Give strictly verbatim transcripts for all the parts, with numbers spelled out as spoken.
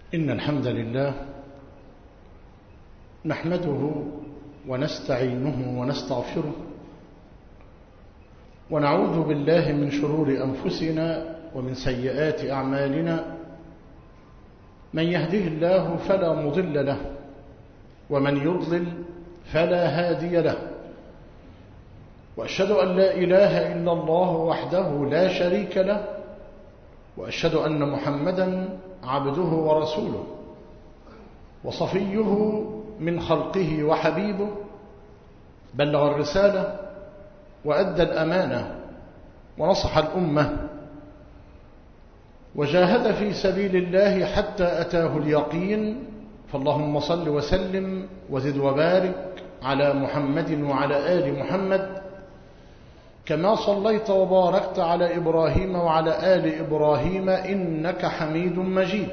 إن الحمد لله نحمده ونستعينه ونستغفره ونعوذ بالله من شرور أنفسنا ومن سيئات أعمالنا. من يهده الله فلا مضل له ومن يضلل فلا هادي له، وأشهد أن لا إله إلا الله وحده لا شريك له، وأشهد أن محمدا عبده ورسوله وصفيه من خلقه وحبيبه، بلغ الرسالة وأدى الأمانة ونصح الأمة وجاهد في سبيل الله حتى أتاه اليقين. فاللهم صل وسلم وزد وبارك على محمد وعلى آل محمد كما صليت وباركت على إبراهيم وعلى آل إبراهيم إنك حميد مجيد.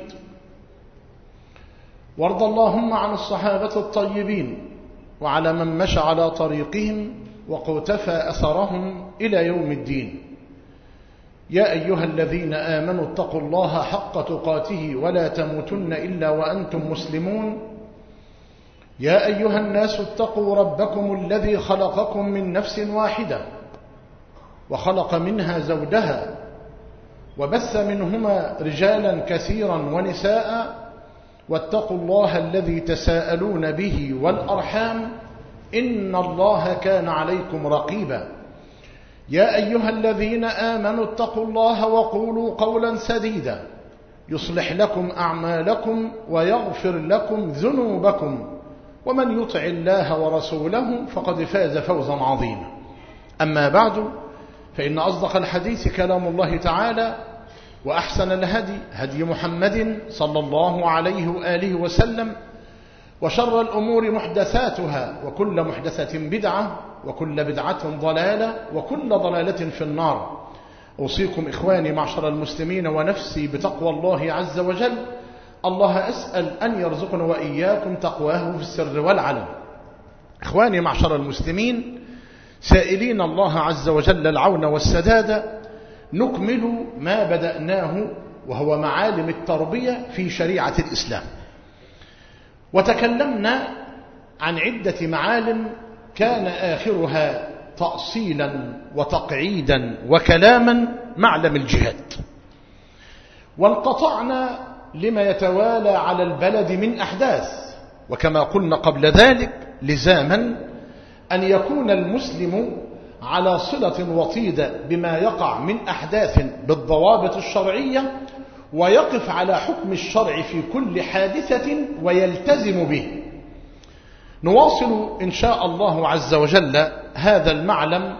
وارض اللهم عن الصحابة الطيبين وعلى من مشى على طريقهم وقتفى أثرهم إلى يوم الدين. يا أيها الذين آمنوا اتقوا الله حق تقاته ولا تموتن إلا وأنتم مسلمون. يا أيها الناس اتقوا ربكم الذي خلقكم من نفس واحدة وخلق منها زوجها وبث منهما رجالا كثيرا ونساء، واتقوا الله الذي تساءلون به والأرحام إن الله كان عليكم رقيبا. يا أيها الذين آمنوا اتقوا الله وقولوا قولا سديدا يصلح لكم أعمالكم ويغفر لكم ذنوبكم، ومن يطع الله ورسوله فقد فاز فوزا عظيما. أما بعد، فإن أصدق الحديث كلام الله تعالى، وأحسن الهدي هدي محمد صلى الله عليه وآله وسلم، وشر الأمور محدثاتها، وكل محدثة بدعة، وكل بدعة ضلالة، وكل ضلالة في النار. أوصيكم إخواني معشر المسلمين ونفسي بتقوى الله عز وجل. الله أسأل أن يرزقنا وإياكم تقواه في السر والعلن. إخواني معشر المسلمين، سائلين الله عز وجل العون والسداد، نكمل ما بدأناه وهو معالم التربية في شريعة الإسلام. وتكلمنا عن عدة معالم كان آخرها تأصيلا وتقعيدا وكلاما معلم الجهاد، وانقطعنا لما يتوالى على البلد من أحداث. وكما قلنا قبل ذلك، لزاما أن يكون المسلم على صلة وطيدة بما يقع من أحداث بالضوابط الشرعية، ويقف على حكم الشرع في كل حادثة ويلتزم به. نواصل إن شاء الله عز وجل هذا المعلم،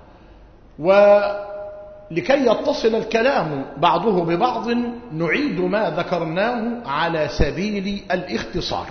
ولكي يتصل الكلام بعضه ببعض نعيد ما ذكرناه على سبيل الاختصار.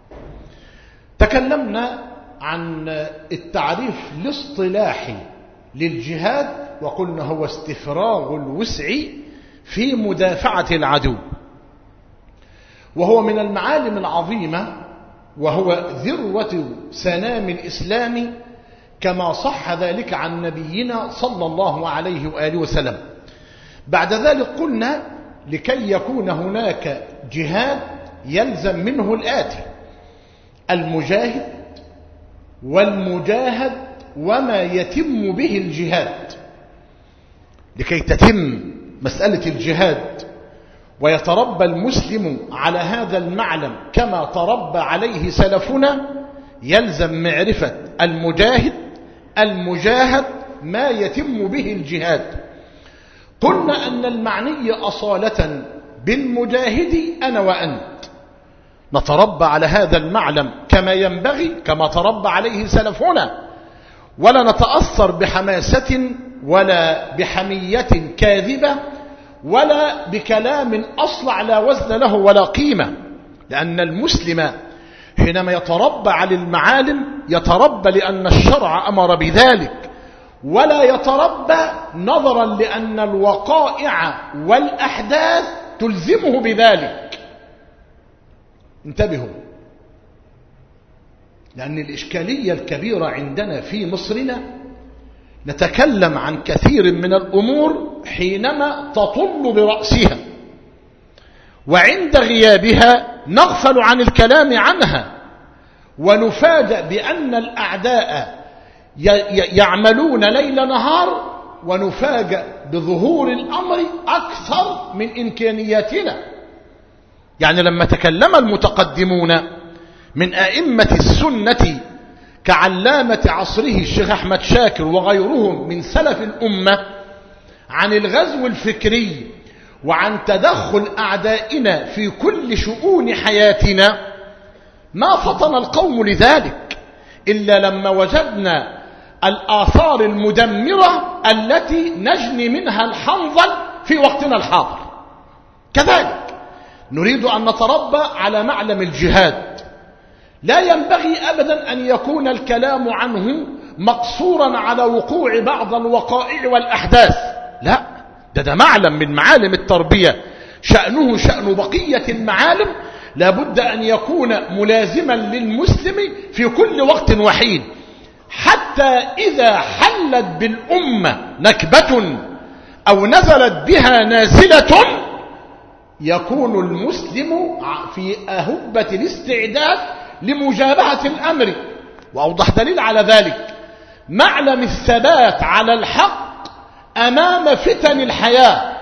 تكلمنا عن التعريف الاصطلاحي للجهاد، وقلنا هو استفراغ الوسع في مدافعة العدو، وهو من المعالم العظيمة، وهو ذروة سنام الإسلام كما صح ذلك عن نبينا صلى الله عليه وآله وسلم. بعد ذلك قلنا لكي يكون هناك جهاد يلزم منه الآتي: المجاهد والمجاهد وما يتم به الجهاد. لكي تتم مسألة الجهاد ويتربى المسلم على هذا المعلم كما تربى عليه سلفنا، يلزم معرفة المجاهد المجاهد ما يتم به الجهاد. قلنا أن المعني أصالة بالمجاهد أنا وأنت نتربى على هذا المعلم كما ينبغي، كما تربى عليه سلفنا، ولا نتأثر بحماسة ولا بحمية كاذبة ولا بكلام أصلع لا وزن له ولا قيمة. لأن المسلم حينما يتربى على المعالم يتربى لأن الشرع أمر بذلك، ولا يتربى نظرا لأن الوقائع والأحداث تلزمه بذلك. انتبهوا، لأن الإشكالية الكبيرة عندنا في مصرنا نتكلم عن كثير من الأمور حينما تطل برأسها، وعند غيابها نغفل عن الكلام عنها، ونفاجأ بأن الأعداء يعملون ليل نهار، ونفاجأ بظهور الأمر أكثر من إمكانياتنا. يعني لما تكلم المتقدمون من أئمة السنة كعلامة عصره الشيخ أحمد شاكر وغيرهم من سلف الأمة عن الغزو الفكري وعن تدخل أعدائنا في كل شؤون حياتنا، ما فطن القوم لذلك إلا لما وجدنا الآثار المدمرة التي نجني منها الحنظل في وقتنا الحاضر. كذلك نريد أن نتربى على معلم الجهاد. لا ينبغي أبدا أن يكون الكلام عنه مقصورا على وقوع بعض الوقائع والأحداث، لا، ده ده معلم من معالم التربية، شأنه شأن بقية المعالم، لابد أن يكون ملازما للمسلم في كل وقت وحين، حتى إذا حلت بالأمة نكبة أو نزلت بها نازلة يكون المسلم في أهبة الاستعداد لمجابهة الأمر. وأوضح دليل على ذلك معلم الثبات على الحق أمام فتن الحياة.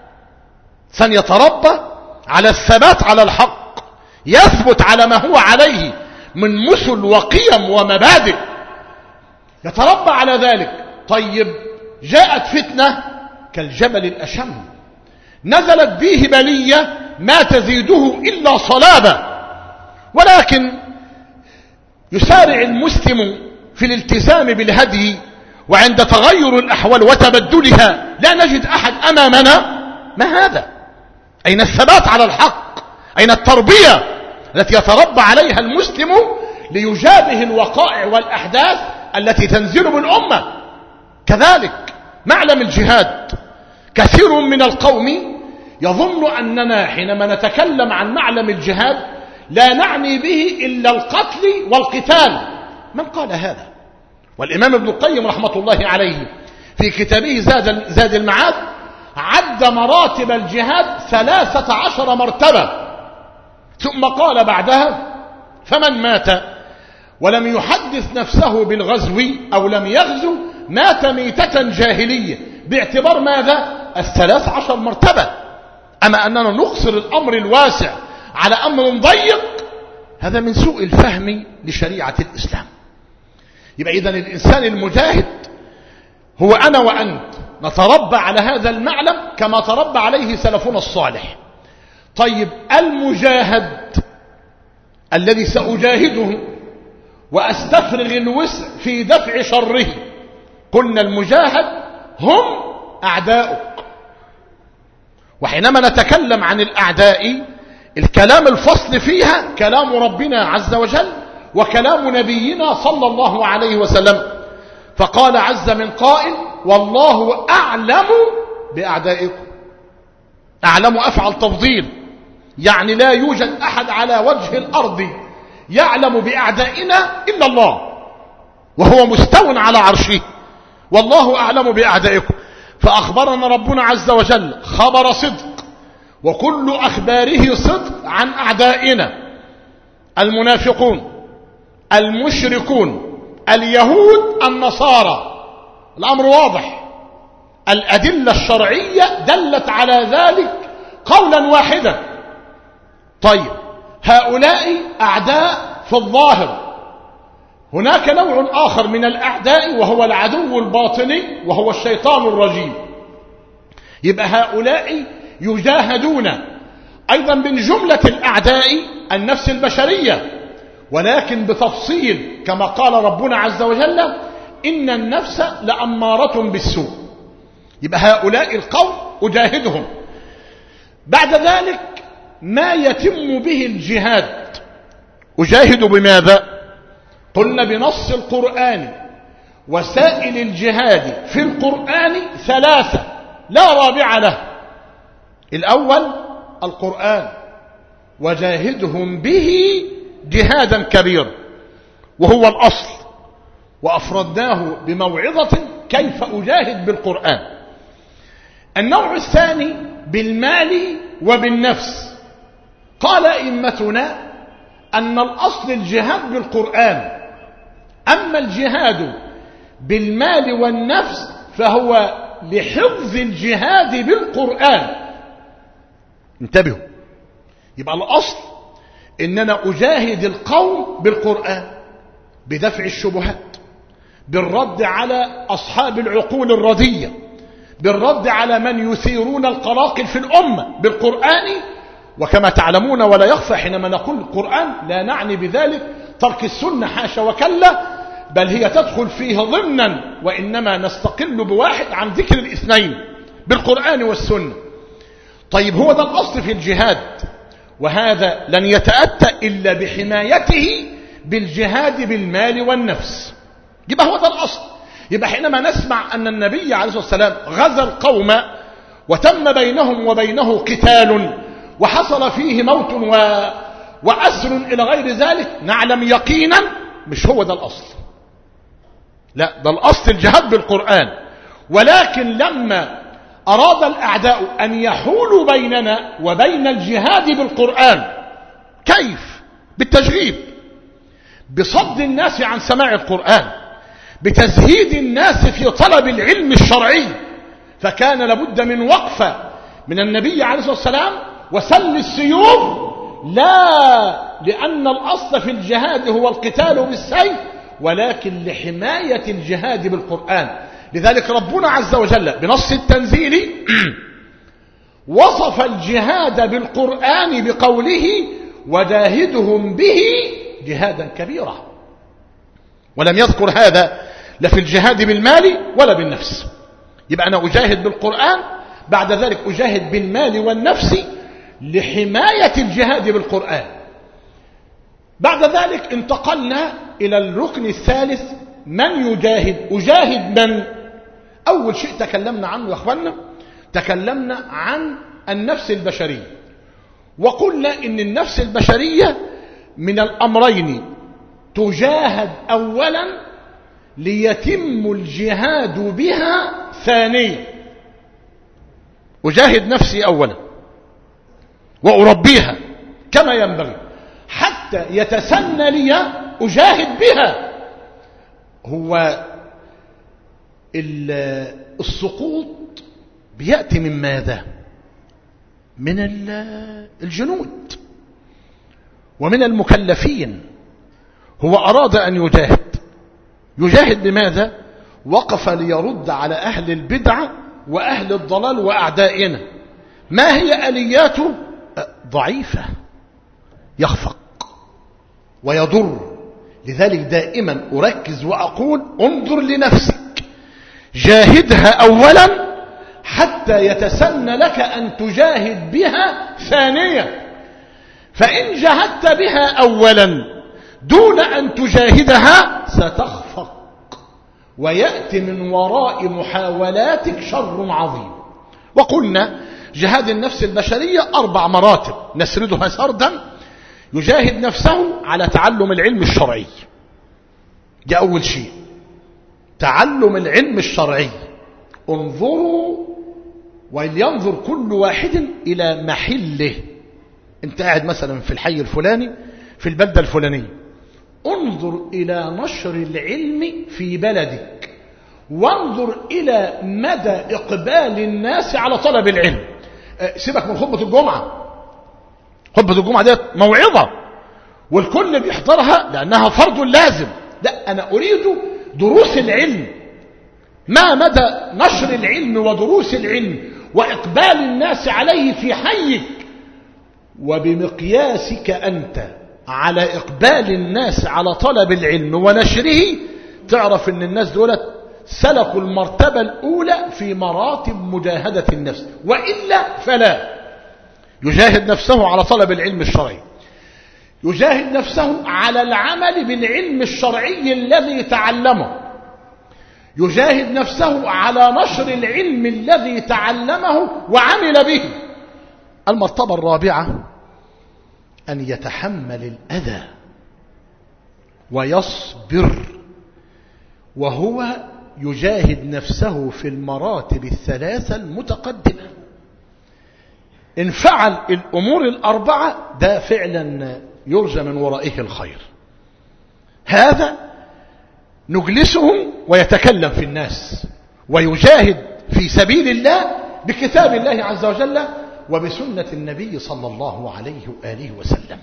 سنتربى على الثبات على الحق، يثبت على ما هو عليه من مثل وقيم ومبادئ، يتربى على ذلك. طيب، جاءت فتنة كالجبل الأشم، نزلت به بلية ما تزيده إلا صلابة، ولكن يسارع المسلم في الالتزام بالهدي، وعند تغير الأحوال وتبدلها لا نجد أحد أمامنا. ما هذا؟ أين الثبات على الحق؟ أين التربية التي يتربى عليها المسلم ليجابه الوقائع والأحداث التي تنزل بالأمة؟ كذلك معلم الجهاد، كثير من القوم يظن أننا حينما نتكلم عن معلم الجهاد لا نعني به إلا القتل والقتال. من قال هذا؟ والإمام ابن القيم رحمة الله عليه في كتابه زاد, زاد المعاد عد مراتب الجهاد ثلاثة عشر مرتبة، ثم قال بعدها: فمن مات ولم يحدث نفسه بالغزو أو لم يغزو مات ميتة جاهلية. باعتبار ماذا؟ الثلاث عشر مرتبة. أما أننا نقصر الأمر الواسع على أمر ضيق، هذا من سوء الفهم لشريعة الإسلام. يبقى إذن الإنسان المجاهد هو أنا وأنت، نتربى على هذا المعلم كما تربى عليه سلفنا الصالح. طيب، المجاهد الذي سأجاهده وأستفرغ الوسع في دفع شره، قلنا المجاهد هم أعداؤك. وحينما نتكلم عن الأعداء الكلام الفصل فيها كلام ربنا عز وجل وكلام نبينا صلى الله عليه وسلم، فقال عز من قائل: والله أعلم بأعدائكم. أعلم أفعل تفضيل، يعني لا يوجد أحد على وجه الأرض يعلم بأعدائنا إلا الله، وهو مستو على عرشه. والله أعلم بأعدائكم. فأخبرنا ربنا عز وجل خبر صدق، وكل أخباره صدق عن أعدائنا: المنافقون، المشركون، اليهود، النصارى. الأمر واضح، الأدلة الشرعية دلت على ذلك قولا واحدا. طيب، هؤلاء أعداء في الظاهر. هناك نوع آخر من الأعداء وهو العدو الباطني وهو الشيطان الرجيم. يبقى هؤلاء يجاهدون أيضا من جملة الأعداء النفس البشرية، ولكن بتفصيل كما قال ربنا عز وجل: إن النفس لأمارة بالسوء. يبقى هؤلاء القوم أجاهدهم. بعد ذلك ما يتم به الجهاد أجاهد بماذا؟ قلنا بنص القرآن. وسائل الجهاد في القرآن ثلاثة لا رابع له. الأول القرآن: وجاهدهم به جهادا كبيرا، وهو الأصل، وأفردناه بموعظة كيف أجاهد بالقرآن. النوع الثاني بالمال وبالنفس، أئمتنا أن الأصل الجهاد بالقرآن، أما الجهاد بالمال والنفس فهو لحفظ الجهاد بالقرآن. انتبهوا، يبقى الأصل إن أنا أجاهد القوم بالقرآن بدفع الشبهات، بالرد على أصحاب العقول الردية، بالرد على من يثيرون القلاقل في الأمة بالقرآن. وكما تعلمون ولا يخفى حينما نقول القرآن لا نعني بذلك ترك السنة، حاشا وكلا، بل هي تدخل فيه ضمنا، وإنما نستقل بواحد عن ذكر الاثنين بالقرآن والسنة. طيب هو ده الأصل في الجهاد، وهذا لن يتأتى إلا بحمايته بالجهاد بالمال والنفس. يبقى هو ده الأصل. يبقى حينما نسمع أن النبي عليه الصلاة والسلام غزا القوم وتم بينهم وبينه قتال وحصل فيه موت و... وأسر إلى غير ذلك، نعلم يقينا مش هو ده الأصل، لا، ده الأصل الجهاد بالقرآن. ولكن لما أراد الأعداء أن يحولوا بيننا وبين الجهاد بالقرآن، كيف؟ بالتشغيب، بصد الناس عن سماع القرآن، بتزهيد الناس في طلب العلم الشرعي. فكان لابد من وقفة من النبي عليه الصلاة والسلام وسل السيوف، لا لأن الأصل في الجهاد هو القتال بالسيف، ولكن لحماية الجهاد بالقرآن. لذلك ربنا عز وجل بنص التنزيل وصف الجهاد بالقرآن بقوله وجاهدهم به جهادا كبيرا، ولم يذكر هذا لا في الجهاد بالمال ولا بالنفس. يبقى أنا أجاهد بالقرآن، بعد ذلك أجاهد بالمال والنفس لحماية الجهاد بالقرآن. بعد ذلك انتقلنا إلى الركن الثالث، من يجاهد؟ أجاهد من؟ أول شيء تكلمنا عنه يا أخوانا، تكلمنا عن النفس البشرية، وقلنا إن النفس البشرية من الأمرين تجاهد أولا ليتم الجهاد بها ثانيا. أجاهد نفسي أولا وأربيها كما ينبغي حتى يتسنى لي أجاهد بها. هو السقوط بيأتي من ماذا؟ من الجنود ومن المكلفين. هو أراد أن يجاهد، يجاهد لماذا؟ وقف ليرد على أهل البدعة وأهل الضلال وأعدائنا. ما هي آلياته؟ ضعيفة، يخفق ويضر. لذلك دائما أركز وأقول انظر لنفسك، جاهدها أولا حتى يتسنى لك أن تجاهد بها ثانيا. فإن جاهدت بها أولا دون أن تجاهدها ستخفق، ويأتي من وراء محاولاتك شر عظيم. وقلنا جهاد النفس البشرية أربع مراتب نسردها سردا. يجاهد نفسه على تعلم العلم الشرعي، ده أول شيء، تعلم العلم الشرعي. انظروا ولينظر كل واحد إلى محله. انت قاعد مثلا في الحي الفلاني في البلدة الفلانية، انظر إلى نشر العلم في بلدك، وانظر إلى مدى إقبال الناس على طلب العلم. سيبك من خطبة الجمعة، خطبة الجمعة ديت موعظة والكل بيحضرها لأنها فرض لازم. لا، أنا أريد دروس العلم، ما مدى نشر العلم ودروس العلم وإقبال الناس عليه في حيك. وبمقياسك أنت على إقبال الناس على طلب العلم ونشره تعرف أن الناس دولت سلكوا المرتبة الأولى في مراتب مجاهدة النفس، وإلا فلا. يجاهد نفسه على طلب العلم الشرعي، يجاهد نفسه على العمل بالعلم الشرعي الذي تعلمه، يجاهد نفسه على نشر العلم الذي تعلمه وعمل به. المرتبة الرابعة أن يتحمل الأذى ويصبر، وهو يجاهد نفسه في المراتب الثلاثة المتقدمة. إن فعل الأمور الأربعة ده فعلا يرجى من ورائه الخير. هذا نجلسه ويتكلم في الناس ويجاهد في سبيل الله بكتاب الله عز وجل وبسنة النبي صلى الله عليه وآله وسلم.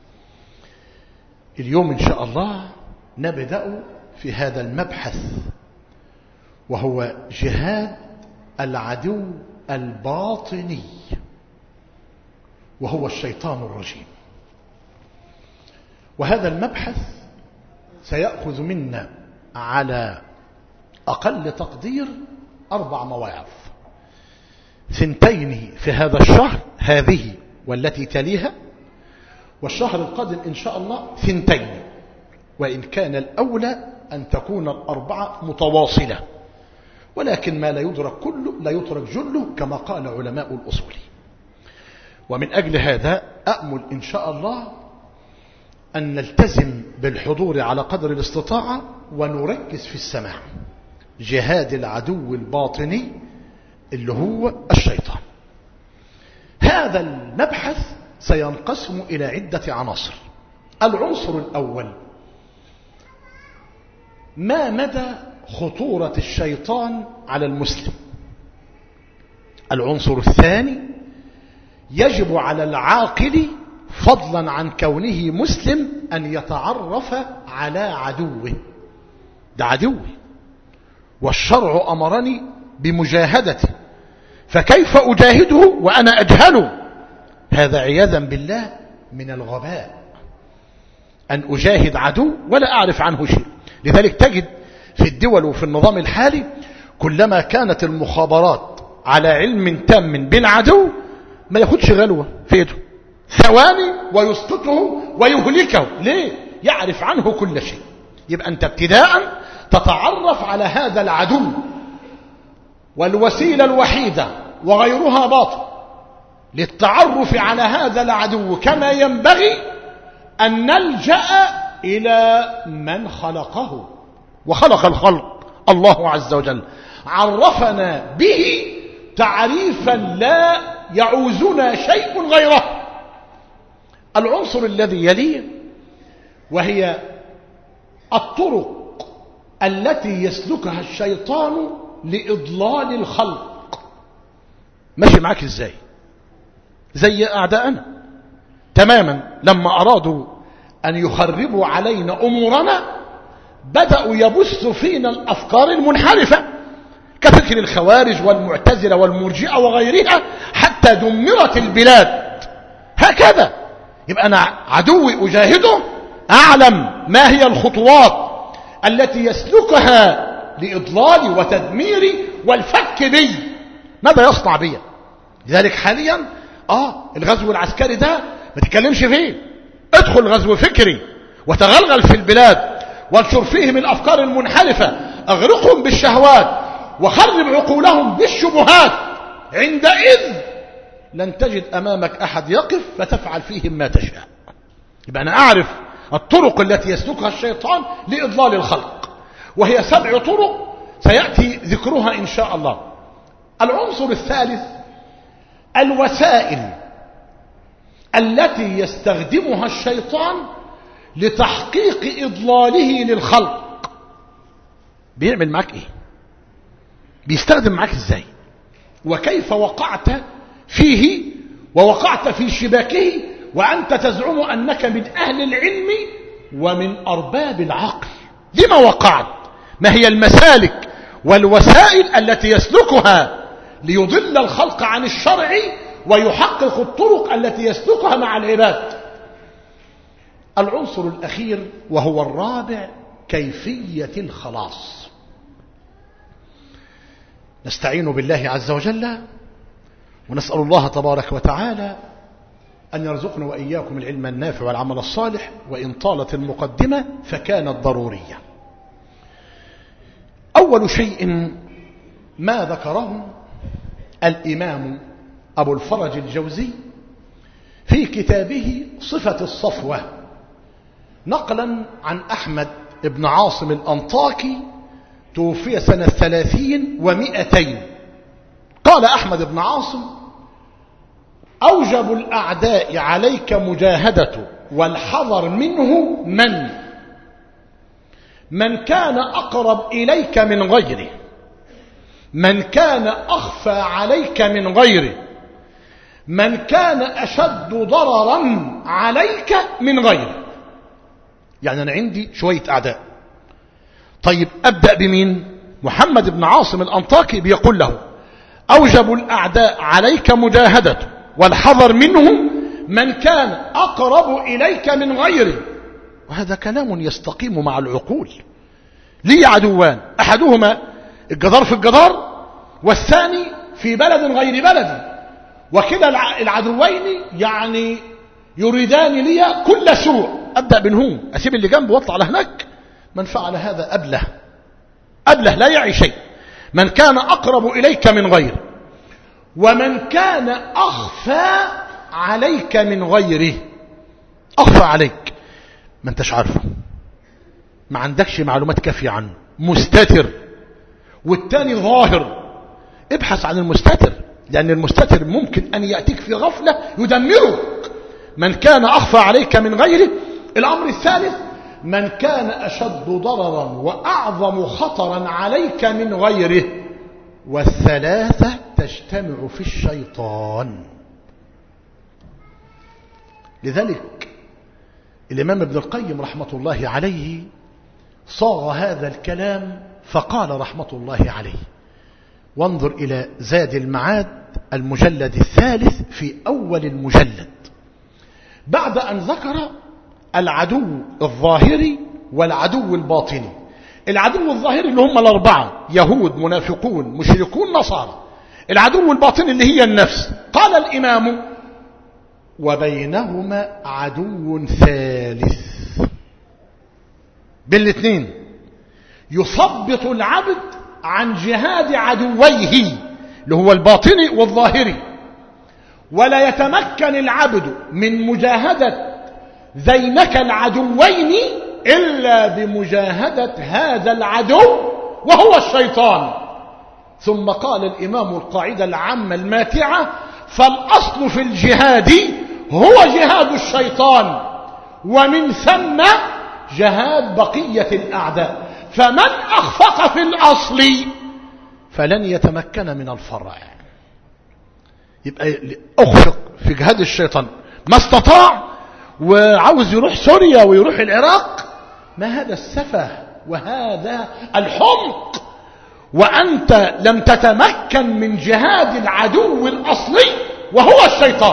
اليوم إن شاء الله نبدأ في هذا المبحث، وهو جهاد العدو الباطني، وهو الشيطان الرجيم. وهذا المبحث سيأخذ منا على أقل تقدير أربع مواعظ، ثنتين في هذا الشهر، هذه والتي تليها، والشهر القادم إن شاء الله ثنتين، وإن كان الأولى أن تكون الأربعة متواصلة، ولكن ما لا يدرك كله لا يترك جله كما قال علماء الأصول. ومن أجل هذا أأمل إن شاء الله أن نلتزم بالحضور على قدر الاستطاعة ونركز في السماع. جهاد العدو الباطني اللي هو الشيطان. هذا المبحث سينقسم إلى عدة عناصر. العنصر الأول: ما مدى خطورة الشيطان على المسلم. العنصر الثاني: يجب على العاقل فضلا عن كونه مسلم أن يتعرف على عدوه. ده عدوه والشرع أمرني بمجاهدته، فكيف أجاهده وأنا أجهله؟ هذا عياذا بالله من الغباء، أن أجاهد عدو ولا أعرف عنه شيء. لذلك تجد في الدول وفي النظام الحالي كلما كانت المخابرات على علم تام بالعدو ما ياخدش غلوة في يده، ثواني ويسقطه ويهلكه. ليه؟ يعرف عنه كل شيء. يبقى أنت ابتداء تتعرف على هذا العدو، والوسيلة الوحيدة وغيرها باطل للتعرف على هذا العدو كما ينبغي أن نلجأ إلى من خلقه وخلق الخلق الله عز وجل، عرفنا به تعريفا لا يعوزنا شيء غيره. العنصر الذي يليه وهي الطرق التي يسلكها الشيطان لإضلال الخلق. ماشي معاك ازاي؟ زي أعداءنا تماما، لما أرادوا أن يخربوا علينا أمورنا بدأوا يبثوا فينا الأفكار المنحرفة كفكر الخوارج والمعتزلة والمرجئة وغيرها حتى دمرت البلاد. هكذا يبقى أنا عدوي أجاهده، أعلم ما هي الخطوات التي يسلكها لإضلالي وتدميري والفك بي. ماذا يصنع بي؟ لذلك حاليا آه الغزو العسكري ده ما تتكلمش فيه، ادخل غزو فكري وتغلغل في البلاد وانشر فيهم الأفكار المنحرفة، اغرقهم بالشهوات وخرب عقولهم بالشبهات. عندئذ لن تجد أمامك أحد يقف فتفعل فيهم ما تشاء. يبقى أنا أعرف الطرق التي يسلكها الشيطان لإضلال الخلق، وهي سبع طرق سيأتي ذكرها إن شاء الله. العنصر الثالث: الوسائل التي يستخدمها الشيطان لتحقيق إضلاله للخلق. بيعمل معك إيه؟ بيستخدم معك إزاي؟ وكيف وقعت فيه ووقعت في شباكه وأنت تزعم أنك من أهل العلم ومن أرباب العقل؟ لما وقعت؟ ما هي المسالك والوسائل التي يسلكها ليضل الخلق عن الشرع ويحقق الطرق التي يسلكها مع العباد؟ العنصر الأخير وهو الرابع: كيفية الخلاص. نستعين بالله عز وجل ونسأل الله تبارك وتعالى أن يرزقنا وإياكم العلم النافع والعمل الصالح، وإن طالت المقدمة فكانت ضرورية. أول شيء ما ذكره الإمام أبو الفرج الجوزي في كتابه صفة الصفوة، نقلا عن أحمد بن عاصم الأنطاكي، توفي سنة ثلاثين ومئتين. قال أحمد بن عاصم: أوجب الأعداء عليك مجاهدة والحذر منه من من كان أقرب إليك من غيره، من كان أخفى عليك من غيره، من كان أشد ضررا عليك من غيره. يعني أنا عندي شوية أعداء، طيب أبدأ بمين؟ محمد بن عاصم الأنطاكي بيقول له أوجب الأعداء عليك مجاهدة والحذر منه من كان أقرب إليك من غيره. وهذا كلام يستقيم مع العقول. لي عدوان، أحدهما الجدار في الجدار والثاني في بلد غير بلد، وكده العدوين يعني يريدان لي كل سوء. أبدأ بينهم، أسيب اللي جنبه واطلع على هناك؟ من فعل هذا أبله أبله لا يعي شيء. من كان أقرب إليك من غيره ومن كان أخفى عليك من غيره. أخفى عليك ما انتش عارفه، ما عندكش معلومات كافية عنه، مستتر، والتاني ظاهر. ابحث عن المستتر، لأن المستتر ممكن أن يأتيك في غفلة يدمرك. من كان أخفى عليك من غيره. الأمر الثالث من كان أشد ضررا وأعظم خطرا عليك من غيره. والثلاثة تجتمع في الشيطان. لذلك الإمام ابن القيم رحمة الله عليه صاغ هذا الكلام فقال رحمة الله عليه، وانظر إلى زاد المعاد المجلد الثالث في أول المجلد، بعد أن ذكر العدو الظاهري والعدو الباطني. العدو الظاهري اللي هم الأربعة: يهود، منافقون، مشركون، نصارى. العدو الباطني اللي هي النفس. قال الإمام: وبينهما عدو ثالث. بالاثنين يثبط العبد عن جهاد عدويه اللي هو الباطني والظاهري، ولا يتمكن العبد من مجاهدة ذينك العدوين إلا بمجاهدة هذا العدو وهو الشيطان. ثم قال الإمام القاعدة العامة الماتعة: فالأصل في الجهاد هو جهاد الشيطان، ومن ثم جهاد بقية الأعداء، فمن أخفق في الأصل فلن يتمكن من الفرع. يبقى أخفق في جهاد الشيطان ما استطاع، وعاوز يروح سوريا ويروح العراق. ما هذا السفه وهذا الحمق، وأنت لم تتمكن من جهاد العدو الأصلي وهو الشيطان.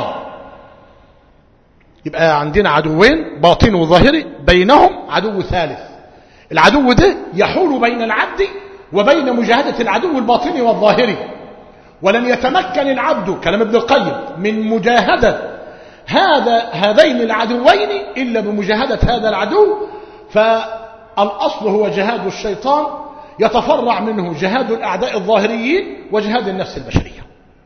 يبقى عندنا عدوين، باطن وظاهري، بينهم عدو ثالث. العدو ده يحول بين العبد وبين مجاهدة العدو الباطني والظاهري، ولن يتمكن العبد كلام ابن القيم من مجاهدة هذا هذين العدوين إلا بمجاهدة هذا العدو. فالأصل هو جهاد الشيطان، يتفرع منه جهاد الأعداء الظاهريين وجهاد النفس البشرية.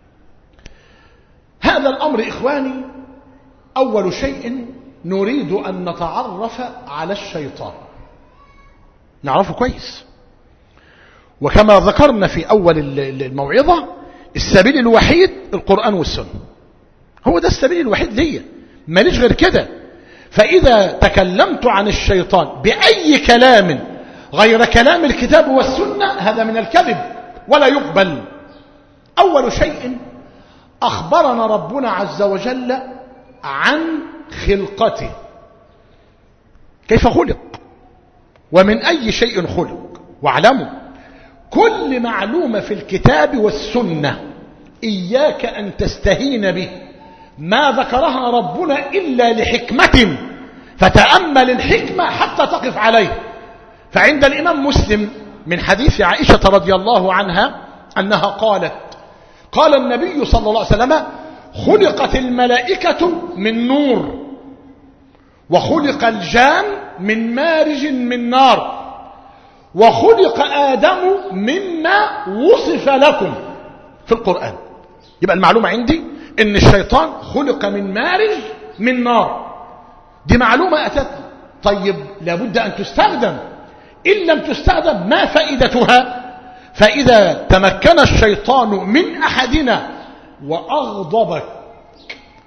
هذا الأمر إخواني أول شيء نريد أن نتعرف على الشيطان، نعرفه كويس. وكما ذكرنا في أول الموعظة، السبيل الوحيد القرآن والسنة، هو ده السبيل الوحيد ليا، ماليش غير كده. فإذا تكلمت عن الشيطان بأي كلام غير كلام الكتاب والسنة هذا من الكذب ولا يقبل. أول شيء أخبرنا ربنا عز وجل عن خلقته، كيف خلق ومن أي شيء خلق. واعلموا كل معلومة في الكتاب والسنة إياك أن تستهين به، ما ذكرها ربنا إلا لحكمة، فتأمل الحكمة حتى تقف عليه. فعند الإمام مسلم من حديث عائشة رضي الله عنها أنها قالت: قال النبي صلى الله عليه وسلم: خلقت الملائكة من نور، وخلق الجان من مارج من نار، وخلق آدم مما وصف لكم في القرآن. يبقى المعلومة عندي ان الشيطان خلق من مارج من نار، دي معلومة أتتنا. طيب لابد أن تستخدم، إن لم تستخدم ما فائدتها؟ فإذا تمكن الشيطان من أحدنا وأغضبك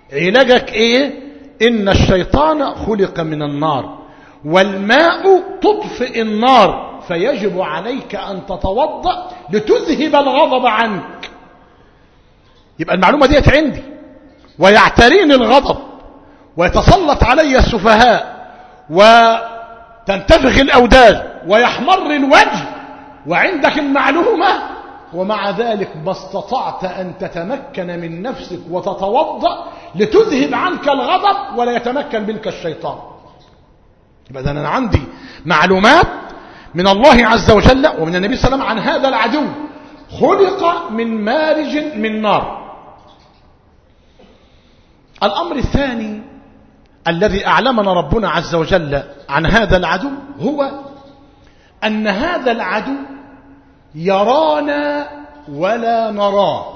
علاجك ايه؟ ان الشيطان خلق من النار والماء تطفئ النار، فيجب عليك ان تتوضأ لتذهب الغضب عنك. يبقى المعلومة ديت عندي، ويعتريني الغضب ويتسلط علي السفهاء وتنتفخ الأوداج ويحمر الوجه، وعندك المعلومة ومع ذلك ما استطعت أن تتمكن من نفسك وتتوضأ لتذهب عنك الغضب ولا يتمكن منك الشيطان. يبقى أنا عندي معلومات من الله عز وجل ومن النبي صلى الله عليه وسلم عن هذا العدو، خلق من مارج من نار. الأمر الثاني الذي أعلمنا ربنا عز وجل عن هذا العدو هو أن هذا العدو يرانا ولا نراه،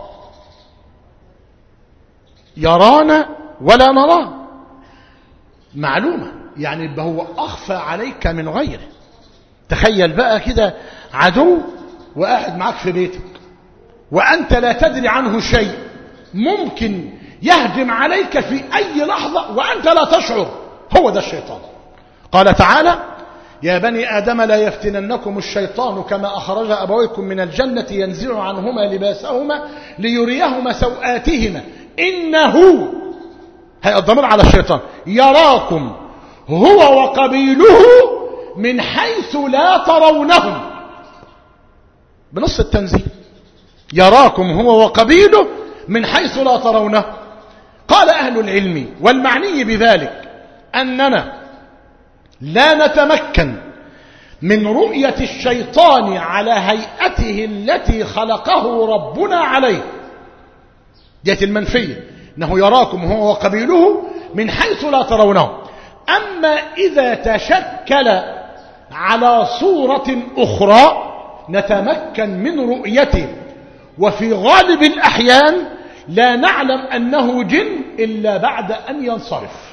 يرانا ولا نراه. معلومة يعني يبقى هو أخفى عليك من غيره. تخيل بقى كده عدو وقاعد معك في بيتك وأنت لا تدري عنه شيء، ممكن يهجم عليك في أي لحظة وأنت لا تشعر. هو ده الشيطان. قال تعالى: يا بني آدم لا يفتننكم الشيطان كما أخرج أبويكم من الجنة ينزع عنهما لباسهما ليريهما سوآتهما إنه، هي الضمير على الشيطان، يراكم هو وقبيله من حيث لا ترونهم. بنص التنزيل، يراكم هو وقبيله من حيث لا ترونه. قال أهل العلم والمعني بذلك أننا لا نتمكن من رؤية الشيطان على هيئته التي خلقه ربنا عليه، جهة المنفية، أنه يراكم هو وقبيله من حيث لا ترونه. أما إذا تشكل على صورة أخرى نتمكن من رؤيته، وفي غالب الأحيان لا نعلم أنه جن إلا بعد أن ينصرف.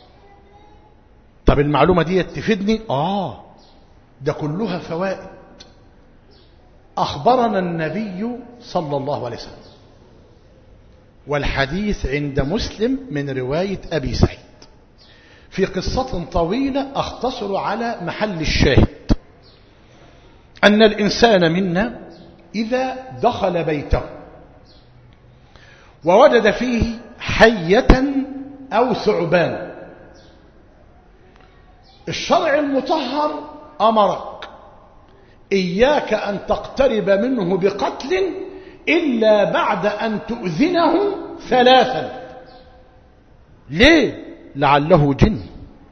طب المعلومة دي تفيدني؟ آه ده كلها فوائد. أخبرنا النبي صلى الله عليه وسلم، والحديث عند مسلم من رواية أبي سعيد، في قصة طويلة أختصر على محل الشاهد، أن الإنسان منا إذا دخل بيته ووجد فيه حية أو ثعبان، الشرع المطهر أمرك إياك أن تقترب منه بقتل إلا بعد أن تؤذنه ثلاثا. ليه؟ لعله جن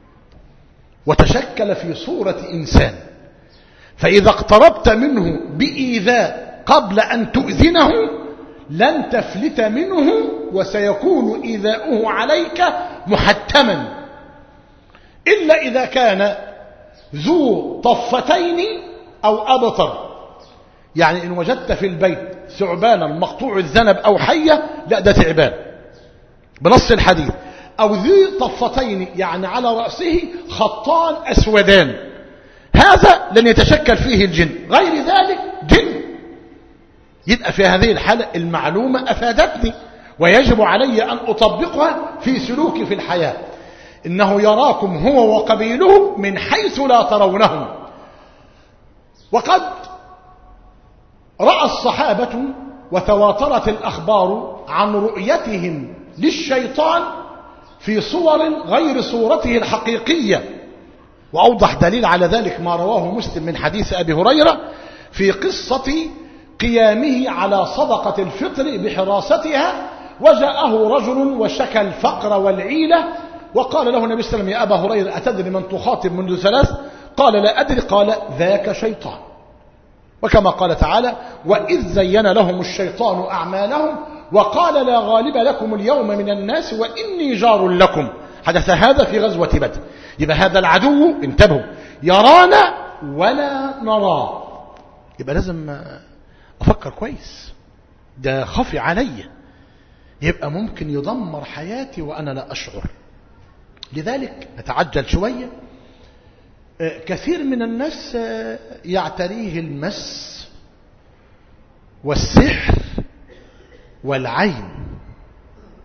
وتشكل في صورة إنسان، فإذا اقتربت منه بإيذاء قبل أن تؤذنه لن تفلت منه، وسيكون إيذاؤه عليك محتما، إلا إذا كان ذو طفتين أو أبطر. يعني إن وجدت في البيت ثعبانا مقطوع الذنب أو حية، لا ده تعبان بنص الحديث، أو ذي طفتين يعني على رأسه خطان أسودان، هذا لن يتشكل فيه الجن، غير ذلك جن. يبقى في هذه الحالة المعلومة أفادتني ويجب علي أن أطبقها في سلوكي في الحياة. إنه يراكم هو وقبيله من حيث لا ترونهم. وقد رأى الصحابة وتواترت الأخبار عن رؤيتهم للشيطان في صور غير صورته الحقيقية، وأوضح دليل على ذلك ما رواه مسلم من حديث أبي هريرة في قصة قيامه على صدقة الفطر بحراستها، وجاءه رجل وشكى الفقر والعيلة، وقال له النبي صلى الله عليه وسلم: يا أبا هريرة أتدري من تخاطب منذ ثلاث؟ قال: لا أدري. قال: ذاك شيطان. وكما قال تعالى: وإذ زين لهم الشيطان أعمالهم وقال لا غالب لكم اليوم من الناس وإني جار لكم. حدث هذا في غزوة بدر. يبقى هذا العدو انتبهوا يرانا ولا نراه. يبقى لازم أفكر كويس، ده خفي علي، يبقى ممكن يدمر حياتي وأنا لا أشعر. لذلك نتعجل شوية. كثير من الناس يعتريه المس والسحر والعين،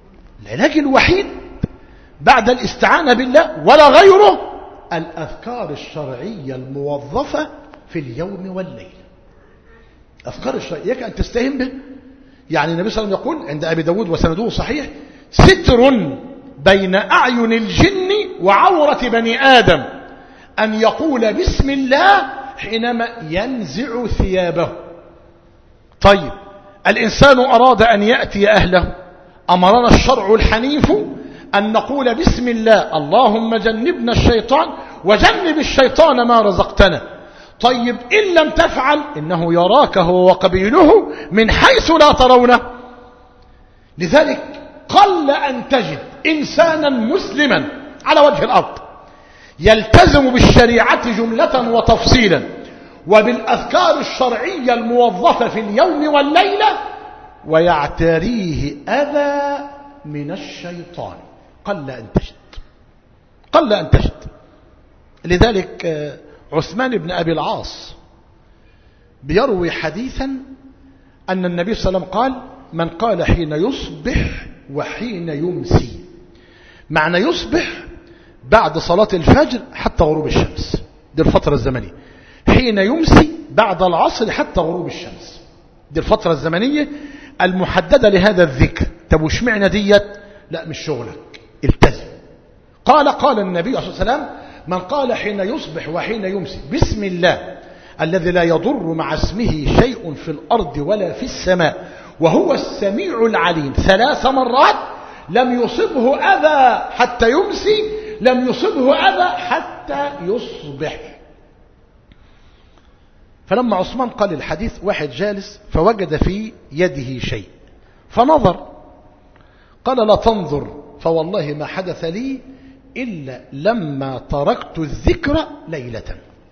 العلاج الوحيد بعد الاستعانة بالله ولا غيره الأذكار الشرعية الموظفة في اليوم والليل. أذكار الشرعية يك أن تستهين به. يعني النبي صلى الله عليه وسلم يقول عند أبي داود وسنده صحيح: ستر بين أعين الجن وعورة بني آدم أن يقول بسم الله حينما ينزع ثيابه. طيب الإنسان أراد أن يأتي أهله، أمرنا الشرع الحنيف أن نقول بسم الله اللهم جنبنا الشيطان وجنب الشيطان ما رزقتنا. طيب إن لم تفعل إنه يراك هو وقبيله من حيث لا ترونه. لذلك قل أن تجد إنسانا مسلما على وجه الأرض يلتزم بالشريعة جملة وتفصيلا وبالأذكار الشرعية الموظفة في اليوم والليلة ويعتريه أذى من الشيطان. قل أن تجد قل أن تجد لذلك عثمان بن أبي العاص بيروي حديثا أن النبي صلى الله عليه وسلم قال: من قال حين يصبح وحين يمسي. معنى يصبح بعد صلاة الفجر حتى غروب الشمس، دي الفترة الزمنية. حين يمسي بعد العصر حتى غروب الشمس، دي الفترة الزمنية المحددة لهذا الذكر. طب وش معنى ديت؟ لا مش شغلك، التزم. قال قال النبي صلى الله عليه وسلم: من قال حين يصبح وحين يمسي بسم الله الذي لا يضر مع اسمه شيء في الأرض ولا في السماء وهو السميع العليم ثلاث مرات لم يصبه أذى حتى يمسي، لم يصبه أذى حتى يصبح. فلما عثمان قال الحديث واحد جالس فوجد في يده شيء فنظر، قال: لا تنظر فوالله ما حدث لي إلا لما تركت الذكر ليلة.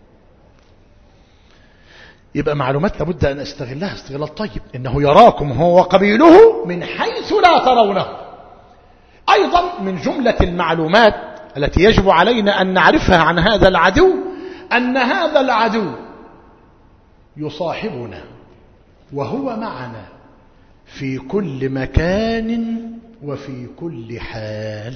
يبقى معلومات لابد أن استغلها استغلال طيب. إنه يراكم هو وقبيله من حيث لا ترونه. أيضا من جملة المعلومات التي يجب علينا أن نعرفها عن هذا العدو أن هذا العدو يصاحبنا وهو معنا في كل مكان وفي كل حال.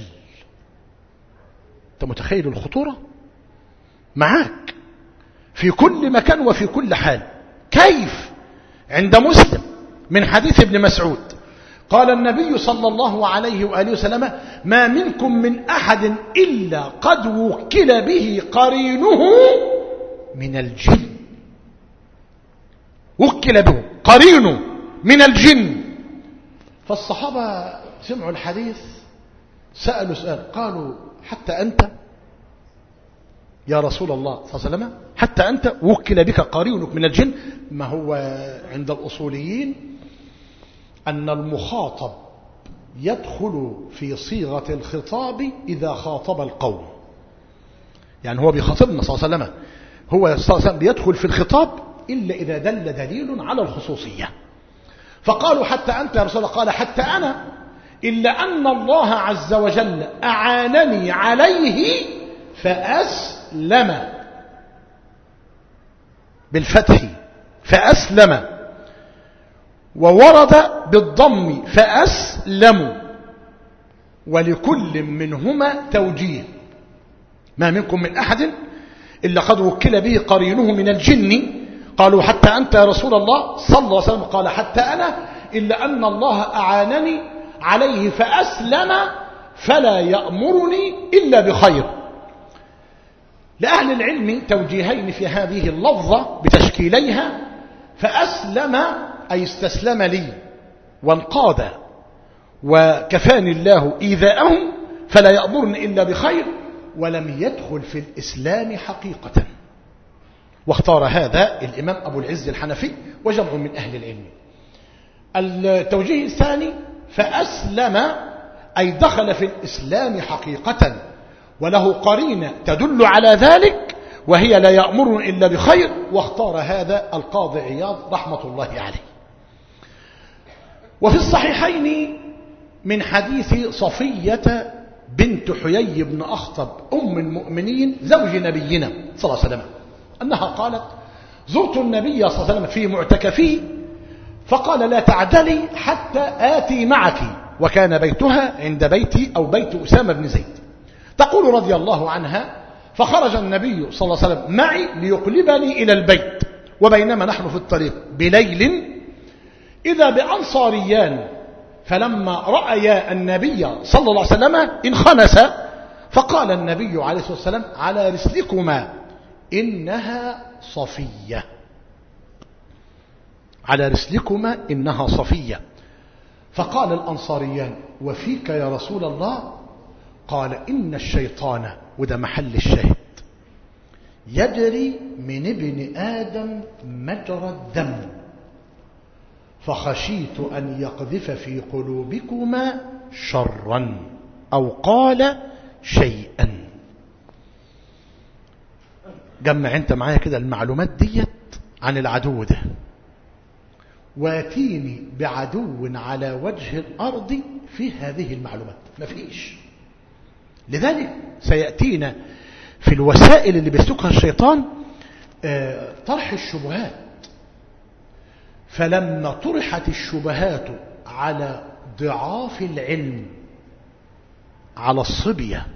أنت متخيل الخطورة؟ معاك في كل مكان وفي كل حال. كيف؟ عند مسلم من حديث ابن مسعود قال النبي صلى الله عليه وآله وسلم: ما منكم من أحد إلا قد وكل به قرينه من الجن. وكل به قرينه من الجن. فالصحابة سمعوا الحديث سألوا سؤال، قالوا: حتى أنت يا رسول الله صلى الله عليه وسلم؟ حتى أنت وكل بك قرينك من الجن؟ ما هو عند الأصوليين أن المخاطب يدخل في صيغة الخطاب إذا خاطب القوم. يعني هو بيخاطبنا صلى الله عليه وسلم، هو صلى الله عليه وسلم بيدخل في الخطاب إلا إذا دل دليل على الخصوصية. فقالوا: حتى أنت يا رسول الله؟ قال: حتى أنا، إلا أن الله عز وجل أعانني عليه فأسلم، بالفتح فأسلم، وورد بالضم فأسلم، ولكل منهما توجيه. ما منكم من أحد إلا قد وكل به قرينه من الجن. قالوا: حتى أنت يا رسول الله صلى الله عليه وسلم؟ قال: حتى أنا، إلا أن الله أعانني عليه فأسلم فلا يأمرني إلا بخير. لأهل العلم توجيهين في هذه اللفظة بتشكيليها. فأسلم أي استسلم لي وانقاد وكفاني الله إيذاءهم فلا يأمرني إلا بخير، ولم يدخل في الإسلام حقيقة. واختار هذا الإمام أبو العز الحنفي وجمع من أهل العلم. التوجيه الثاني: فأسلم أي دخل في الإسلام حقيقة وله قرينة تدل على ذلك وهي لا يأمر إلا بخير. واختار هذا القاضي عياض رحمة الله عليه. وفي الصحيحين من حديث صفية بنت حيي بن أخطب أم المؤمنين زوج نبينا صلى الله عليه وسلم أنها قالت: زرت النبي صلى الله عليه وسلم في معتكفه فقال: لا تعجلي حتى آتي معك وكان بيتها عند بيتي أو بيت أسامة بن زيد. تقول رضي الله عنها: فخرج النبي صلى الله عليه وسلم معي ليقلبني إلى البيت، وبينما نحن في الطريق بليل إذا بأنصاريان، فلما رأيا النبي صلى الله عليه وسلم انخنسا، فقال النبي عليه الصلاة والسلام: على رسلكما إنها صفية، على رسلكما إنها صفية. فقال الأنصاريان: وفيك يا رسول الله؟ قال: إن الشيطان، وده محل الشاهد، يجري من ابن آدم مجرى الدم، فخشيت أن يقذف في قلوبكما شرا، أو قال شيئا. جمع انت معايا كده المعلومات ديت عن العدو ده، واتيني بعدو على وجه الأرض في هذه المعلومات مفيش. لذلك سيأتينا في الوسائل اللي بيسلكها الشيطان طرح الشبهات. فلما طرحت الشبهات على ضعاف العلم، على الصبية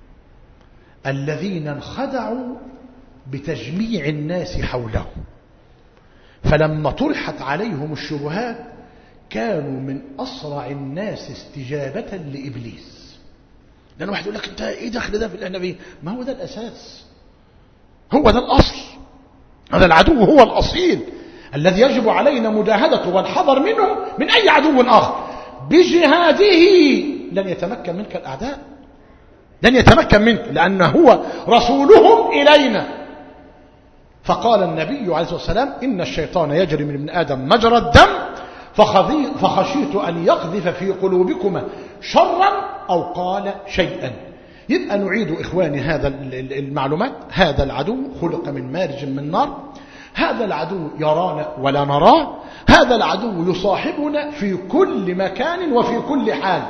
الذين انخدعوا بتجميع الناس حولهم، فلما طرحت عليهم الشبهات كانوا من أسرع الناس استجابة لإبليس. لأن واحد يقول لك: انت ايه دخل ده في اللي احنا فيه؟ ما هو ده الأساس، هو ده الأصل، هذا العدو هو الأصيل الذي يجب علينا مجاهدته والحذر منه من أي عدو آخر. بجهاده لن يتمكن منك الأعداء، لن يتمكن منك، لأنه هو رسولهم إلينا. فقال النبي عليه الصلاة والسلام: إن الشيطان يجري من ابن آدم مجرى الدم، فخشيت أن يقذف في قلوبكما شرا، أو قال شيئا. يبقى نعيد إخواني هذا المعلومات. هذا العدو خلق من مارج من نار، هذا العدو يرانا ولا نراه، هذا العدو يصاحبنا في كل مكان وفي كل حال.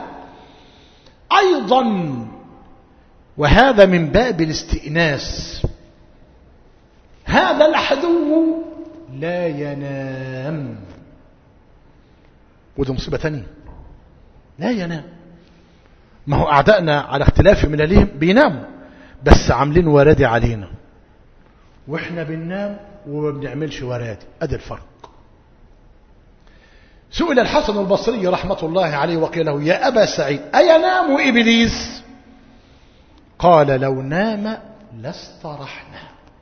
أيضا وهذا من باب الاستئناس، هذا العدو لا ينام، وده مصيبة تانية، لا ينام. ما هو أعدائنا على اختلاف ملالهم بيناموا، بس عاملين ورادي علينا، وإحنا بننام وما بنعملش ورادي. أدي الفرق. سئل الحسن البصري رحمة الله عليه وقيل له: يا أبا سعيد، أينام إبليس؟ قال: لو نام لاسترحنا.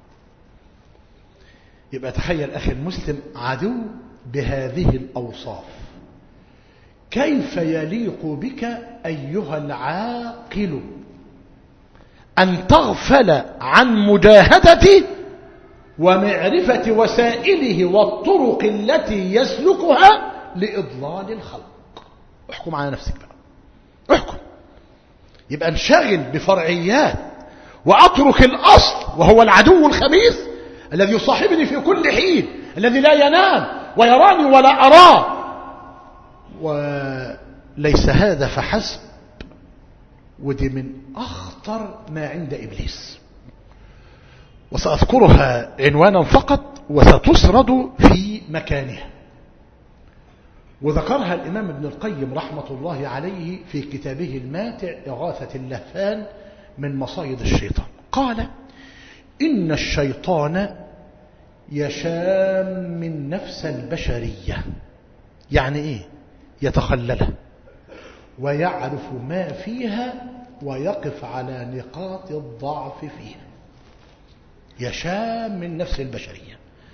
يبقى تخيل أخي المسلم عدو بهذه الأوصاف، كيف يليق بك أيها العاقل أن تغفل عن مجاهدته ومعرفة وسائله والطرق التي يسلكها لإضلال الخلق؟ احكم على نفسك بقى، احكم. يبقى انشغل بفرعيات وأترك الأصل، وهو العدو الخبيث الذي يصاحبني في كل حين، الذي لا ينام ويراني ولا أراه. وليس هذا فحسب، ودي من أخطر ما عند إبليس، وسأذكرها عنوانا فقط وستسرد في مكانها. وذكرها الإمام ابن القيم رحمة الله عليه في كتابه الماتع إغاثة اللهفان من مصايد الشيطان. قال: إن الشيطان يشام من نفس البشرية. يعني إيه؟ يتخللها ويعرف ما فيها ويقف على نقاط الضعف فيها. يشام من نفس البشرية.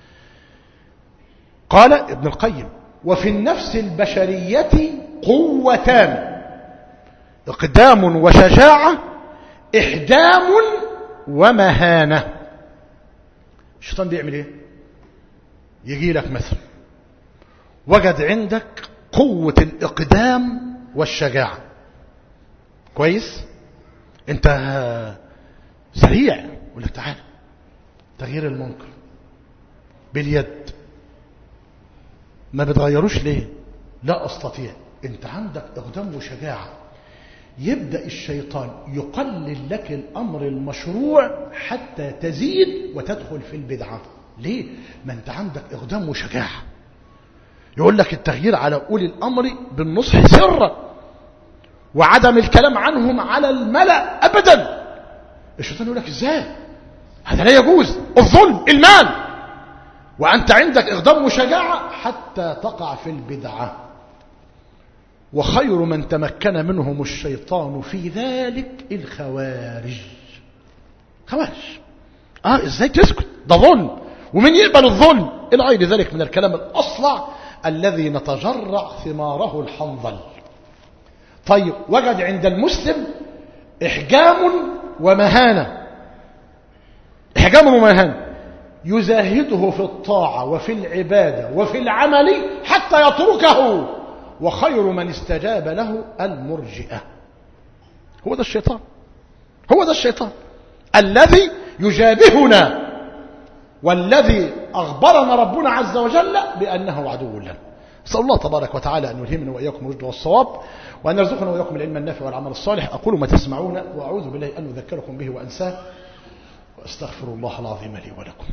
قال ابن القيم: وفي النفس البشرية قوتان: إقدام وشجاعة، إحجام ومهانة. الشيطان بيعمل إيه؟ يجي لك مثلا وجد عندك قوة الإقدام والشجاعة، كويس؟ أنت سريع، يقول لك: تعال، تغيير المنكر باليد. ما بتغيروش ليه؟ لا أستطيع. أنت عندك إقدام وشجاعة. يبدأ الشيطان يقلل لك الأمر المشروع حتى تزيد وتدخل في البدعة. ليه؟ ما أنت عندك إقدام وشجاعة. يقول لك التغيير على أولي الأمر بالنصح سرا، وعدم الكلام عنهم على الملأ أبدا. الشيطان يقول لك ازاي هذا لا يجوز، الظلم، المال، وأنت عندك إقدام وشجاعة حتى تقع في البدعة. وخير من تمكن منهم الشيطان في ذلك الخوارج. خوارج اه ازاي تسكت، ده ظلم، ومن يقبل الظلم الى غير ذلك من الكلام الأصلع الذي نتجرع ثماره الحنظل. طيب وجد عند المسلم إحجام ومهانة، إحجام ومهانة يزاهده في الطاعة وفي العبادة وفي العمل حتى يتركه، وخير من استجاب له المرجئة. هو ده الشيطان، هو ده الشيطان الذي يجابهنا، والذي أخبرنا ربنا عز وجل بأنه عدو لنا. أسأل الله تبارك وتعالى أن يلهمنا وإياكم الرشد والصواب، وأن يرزقنا وإياكم العلم النافع والعمل الصالح. أقول ما تسمعون، وأعوذ بالله أن أذكركم به وأنساه، وأستغفر الله العظيم لي ولكم.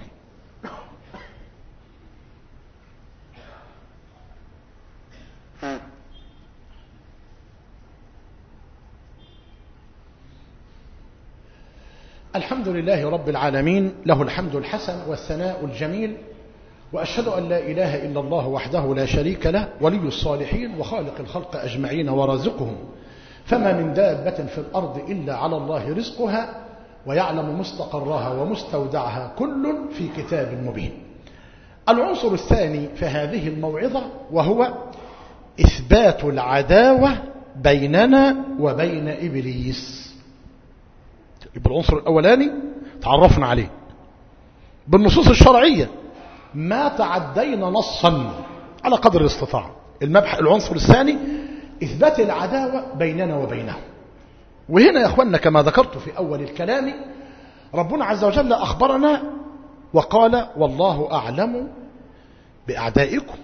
الحمد لله رب العالمين، له الحمد الحسن والثناء الجميل، وأشهد أن لا إله إلا الله وحده لا شريك له، ولي الصالحين وخالق الخلق أجمعين ورازقهم، فما من دابة في الأرض إلا على الله رزقها، ويعلم مستقرها ومستودعها كل في كتاب مبين. العنصر الثاني في هذه الموعظة وهو إثبات العداوة بيننا وبين إبليس. يبقى العنصر الأولاني تعرفنا عليه بالنصوص الشرعية، ما تعدينا نصا على قدر الاستطاعة. المبحث العنصر الثاني إثبات العداوة بيننا وبينه. وهنا يا أخوانا كما ذكرت في أول الكلام، ربنا عز وجل أخبرنا وقال والله أعلم بأعدائكم،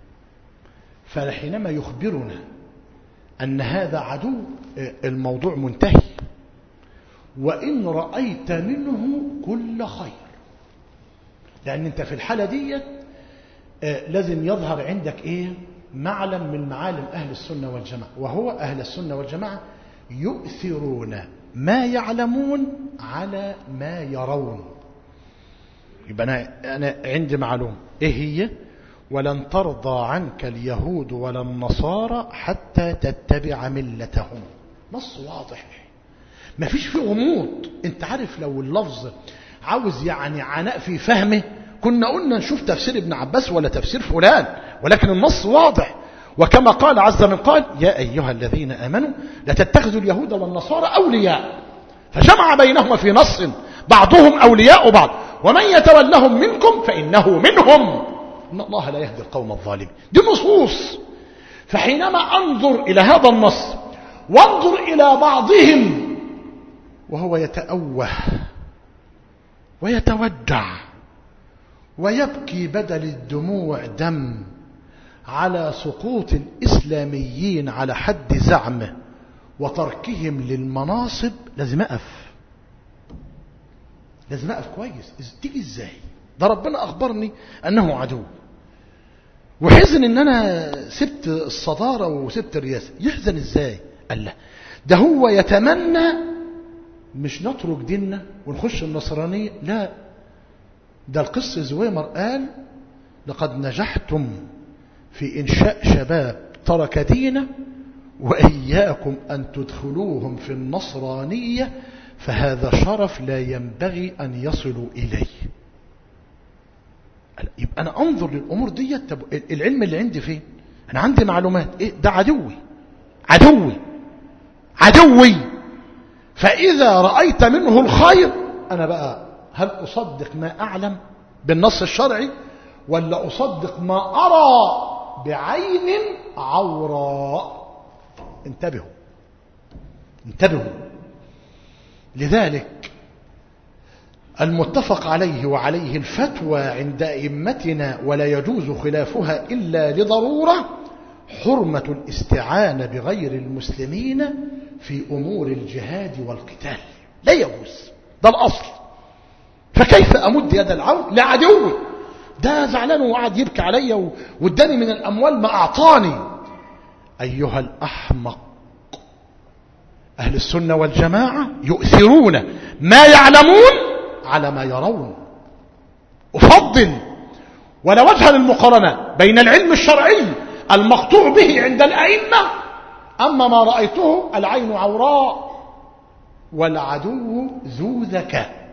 فحينما يخبرنا أن هذا عدو الموضوع منتهي، وإن رأيت منه كل خير، لأن أنت في الحالة دي لازم يظهر عندك إيه؟ معلم من معالم أهل السنة والجماعة، وهو أهل السنة والجماعة يؤثرون ما يعلمون على ما يرون. يبقى أنا, أنا عندي معلوم إيه هي؟ ولن ترضى عنك اليهود ولا النصارى حتى تتبع ملتهم. نص واضح، ما فيش فيه غموض. انت عارف لو اللفظ عاوز يعني عناء في فهمه كنا قلنا نشوف تفسير ابن عباس ولا تفسير فلان، ولكن النص واضح. وكما قال عز من قال يا أيها الذين آمنوا لا تتخذوا اليهود والنصارى أولياء، فجمع بينهما في نص بعضهم أولياء بعض ومن يتولهم منكم فإنه منهم إن الله لا يهدي القوم الظالمين. دي نصوص. فحينما أنظر إلى هذا النص وانظر إلى بعضهم وهو يتأوه ويتودع ويبكي بدل الدموع دم على سقوط الإسلاميين على حد زعمه وتركهم للمناصب، لازم أقف، لازم أقف كويس. تيجي إزاي؟ ده ربنا أخبرني أنه عدو، وحزن أن أنا سبت الصدارة وسبت الرئاسة. يحزن إزاي؟ قال لا، ده هو يتمنى مش نترك ديننا ونخش النصرانية، لا، ده القس زويمر قال لقد نجحتم في إنشاء شباب ترك دينه وإياكم أن تدخلوهم في النصرانية، فهذا شرف لا ينبغي أن يصلوا إليه. يبقى أنا أنظر للأمور دي. طب العلم اللي عندي فين؟ أنا عندي معلومات. إيه ده؟ عدوي عدوي عدوي. فإذا رأيت منه الخير أنا بقى هل أصدق ما أعلم بالنص الشرعي ولا أصدق ما أرى بعين عوراء؟ انتبهوا انتبهوا. لذلك المتفق عليه وعليه الفتوى عند أئمتنا ولا يجوز خلافها إلا لضرورة حرمة الاستعانة بغير المسلمين في أمور الجهاد والقتال، لا يجوز، ده الأصل. فكيف أمد يد العون لعدوي؟ ده زعلان وقعد يبكي علي واداني من الأموال ما أعطاني. أيها الأحمق، أهل السنة والجماعة يؤثرون ما يعلمون على ما يرون. أفضل ولا وجه للمقارنة بين العلم الشرعي المقطوع به عند الأئمة، أما ما رأيته العين عوراء والعدو ذو ذكاء.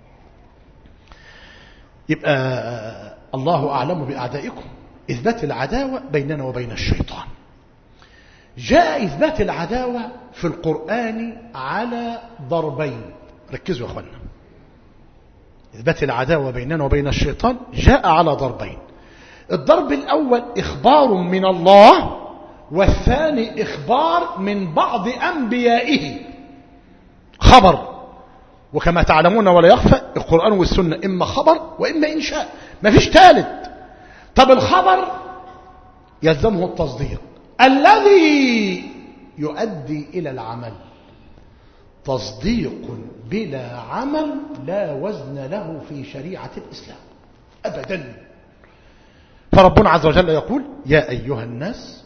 يبقى الله أعلم بأعدائكم. إثبات العداوة بيننا وبين الشيطان. جاء إثبات العداوة في القرآن على ضربين، ركزوا يا أخوانا. إثبات العداوة بيننا وبين الشيطان جاء على ضربين. الضرب الأول إخبار من الله، والثاني إخبار من بعض أنبيائه. خبر، وكما تعلمون ولا يخفى القرآن والسنة إما خبر وإما إنشاء، ما فيش ثالث. طب الخبر يلزمه التصديق الذي يؤدي إلى العمل. تصديق بلا عمل لا وزن له في شريعة الإسلام أبدا. فربنا عز وجل يقول يا أيها الناس،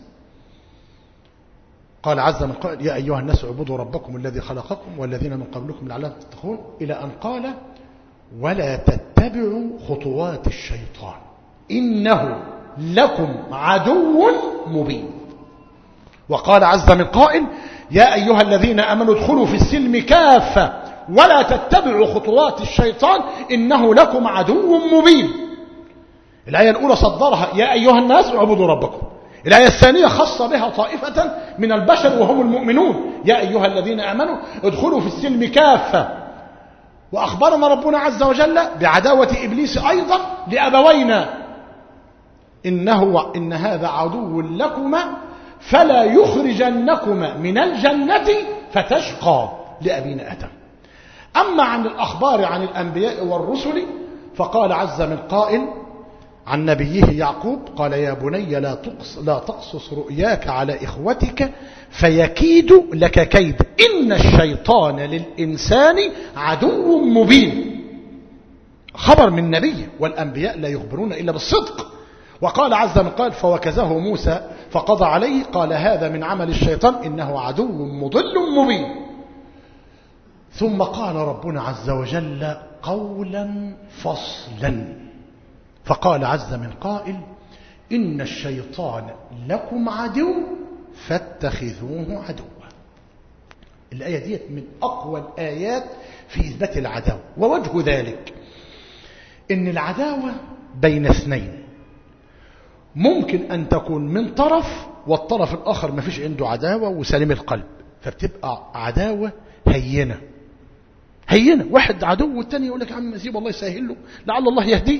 قال عز من قال يا أيها الناس اعبدوا ربكم الذي خلقكم والذين من قبلكم لعلكم تتقون، إلى أن قال ولا تتبعوا خطوات الشيطان إنه لكم عدو مبين. وقال عز من قائل يا أيها الذين آمنوا ادخلوا في السلم كافة ولا تتبعوا خطوات الشيطان إنه لكم عدو مبين. الآية الأولى صدرها يا أيها الناس اعبدوا ربكم. الآية الثانية خص بها طائفة من البشر وهم المؤمنون يا أيها الذين آمنوا ادخلوا في السلم كافة. وأخبرنا ربنا عز وجل بعداوة إبليس أيضا لأبوينا إنه إن هذا عدو لكما فلا يخرجنكما من الجنة فتشقى لأبينا آدم. أما عن الأخبار عن الأنبياء والرسل فقال عز من قائل عن نبيه يعقوب قال يا بني لا تقص لا تقصص رؤياك على إخوتك فيكيد لك كيد إن الشيطان للإنسان عدو مبين. خبر من نبي، والأنبياء لا يخبرون إلا بالصدق. وقال عز من قال فوكزه موسى فقضى عليه قال هذا من عمل الشيطان إنه عدو مضل مبين. ثم قال ربنا عز وجل قولا فصلا فقال عز من قائل إن الشيطان لكم عدو فاتخذوه عدوا. الآية دي من أقوى الآيات في إثبات العداوة. ووجه ذلك إن العداوة بين اثنين ممكن أن تكون من طرف والطرف الآخر ما فيش عنده عداوة وسليم القلب، فبتبقى عداوة هينة هينة. واحد عدو والتاني يقول لك يا عم سيب الله يسهل له لعل الله يهديه.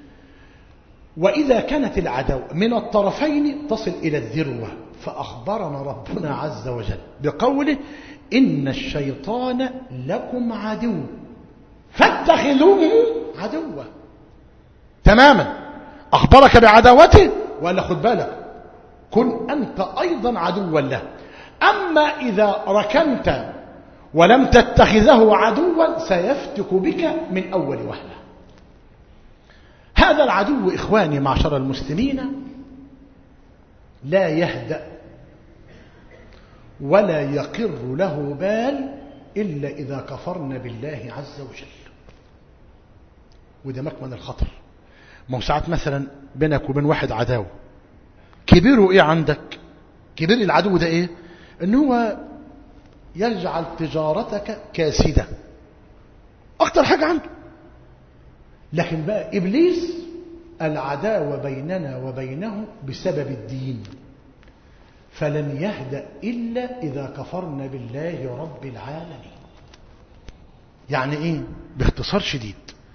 وإذا كانت العداوة من الطرفين تصل إلى الذروة، فأخبرنا ربنا عز وجل بقوله إن الشيطان لكم عدو فاتخذوه عدوا. تماما أخبرك بعداوته ولا خد بالك كن أنت أيضا عدوا له. أما إذا ركنت ولم تتخذه عدوا سيفتك بك من أول وهلة. هذا العدو إخواني معشر المسلمين لا يهدأ ولا يقر له بال إلا إذا كفرنا بالله عز وجل. وده مكمن الخطر. ما هو ساعات مثلا بينك وبين واحد عداوة كبيره ايه عندك؟ كبير العدو ده ايه؟ ان هو يجعل تجارتك كاسدة اكتر حاجة عنده. لكن بقى ابليس العداوة بيننا وبينه بسبب الدين، فلن يهدأ الا اذا كفرنا بالله رب العالمين. يعني ايه؟ باختصار شديد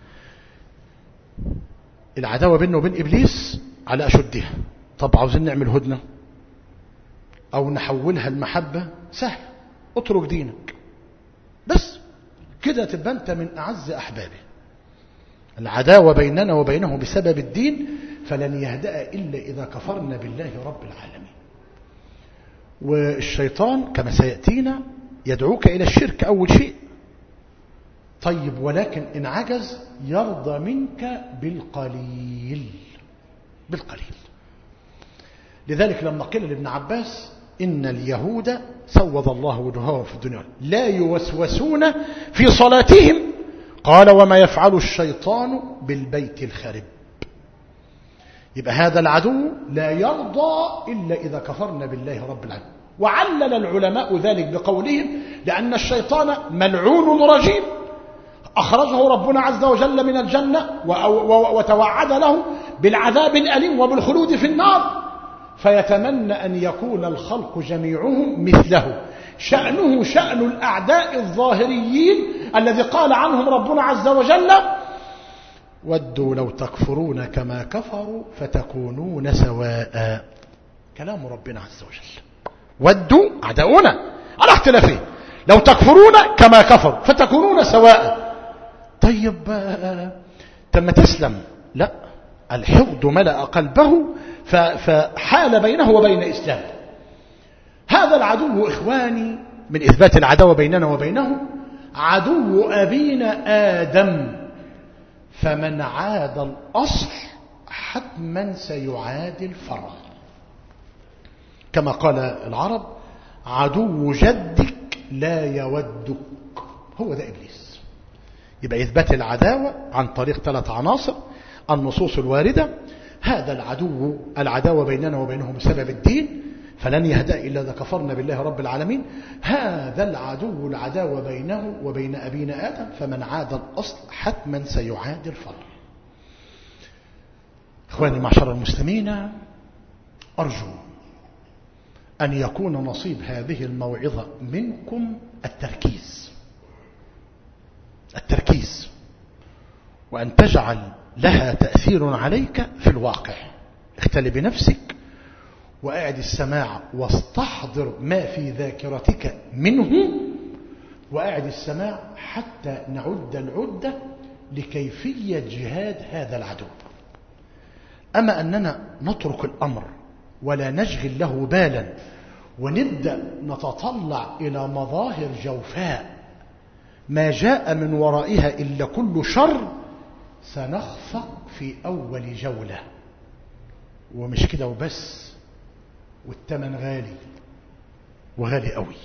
العداوة بينه وبين إبليس على أشدها. طب عاوزين نعمل هدنة أو نحولها المحبة، سهل، اترك دينك بس كده تبقى أنت من أعز أحبابه. العداوة بيننا وبينه بسبب الدين فلن يهدأ إلا إذا كفرنا بالله رب العالمين. والشيطان كما سيأتينا يدعوك إلى الشرك أول شيء. طيب ولكن إن عجز يرضى منك بالقليل بالقليل. لذلك لما قيل لابن عباس إن اليهود سود الله وجوههم في الدنيا لا يوسوسون في صلاتهم. قال وما يفعل الشيطان بالبيت الخرب. يبقى هذا العدو لا يرضى إلا إذا كفرنا بالله رب العالمين. وعلل العلماء ذلك بقولهم لأن الشيطان ملعون رجيم أخرجه ربنا عز وجل من الجنة وتوعد له بالعذاب الأليم وبالخلود في النار، فيتمنى أن يكون الخلق جميعهم مثله. شأنه شأن الأعداء الظاهريين الذي قال عنهم ربنا عز وجل ودوا لو تكفرون كما كفروا فتكونون سواء. كلام ربنا عز وجل. ودوا أعداؤنا على اختلافهم لو تكفرون كما كفروا فتكونون سواء. طيب تم تسلم؟ لا، الحقد ملأ قلبه فحال بينه وبين إسلام. هذا العدو إخواني من إثبات العداوة بيننا وبينه عدو أبينا آدم، فمن عاد الأصل حتما سيعاد الفرع. كما قال العرب عدو جدك لا يودك، هو ده إبليس. يبقى إثبات العداوة عن طريق ثلاث عناصر: النصوص الواردة، هذا العدو العداوة بيننا وبينه بسبب الدين فلن يهدأ إلا إذا كفرنا بالله رب العالمين. هذا العدو العداوة بينه وبين أبينا آدم، فمن عاد الأصل حتما سيعاد الفرع. إخواني معشر المسلمين، أرجو أن يكون نصيب هذه الموعظة منكم التركيز التركيز وأن تجعل لها تأثير عليك في الواقع. اختل بنفسك وأعد السماع واستحضر ما في ذاكرتك منه، وأعد السماع حتى نعد العدة لكيفية جهاد هذا العدو. أما أننا نترك الأمر ولا نشغل له بالا ونبدأ نتطلع إلى مظاهر جوفاء ما جاء من ورائها إلا كل شر، سنخفق في أول جولة. ومش كده وبس، والثمن غالي وغالي قوي.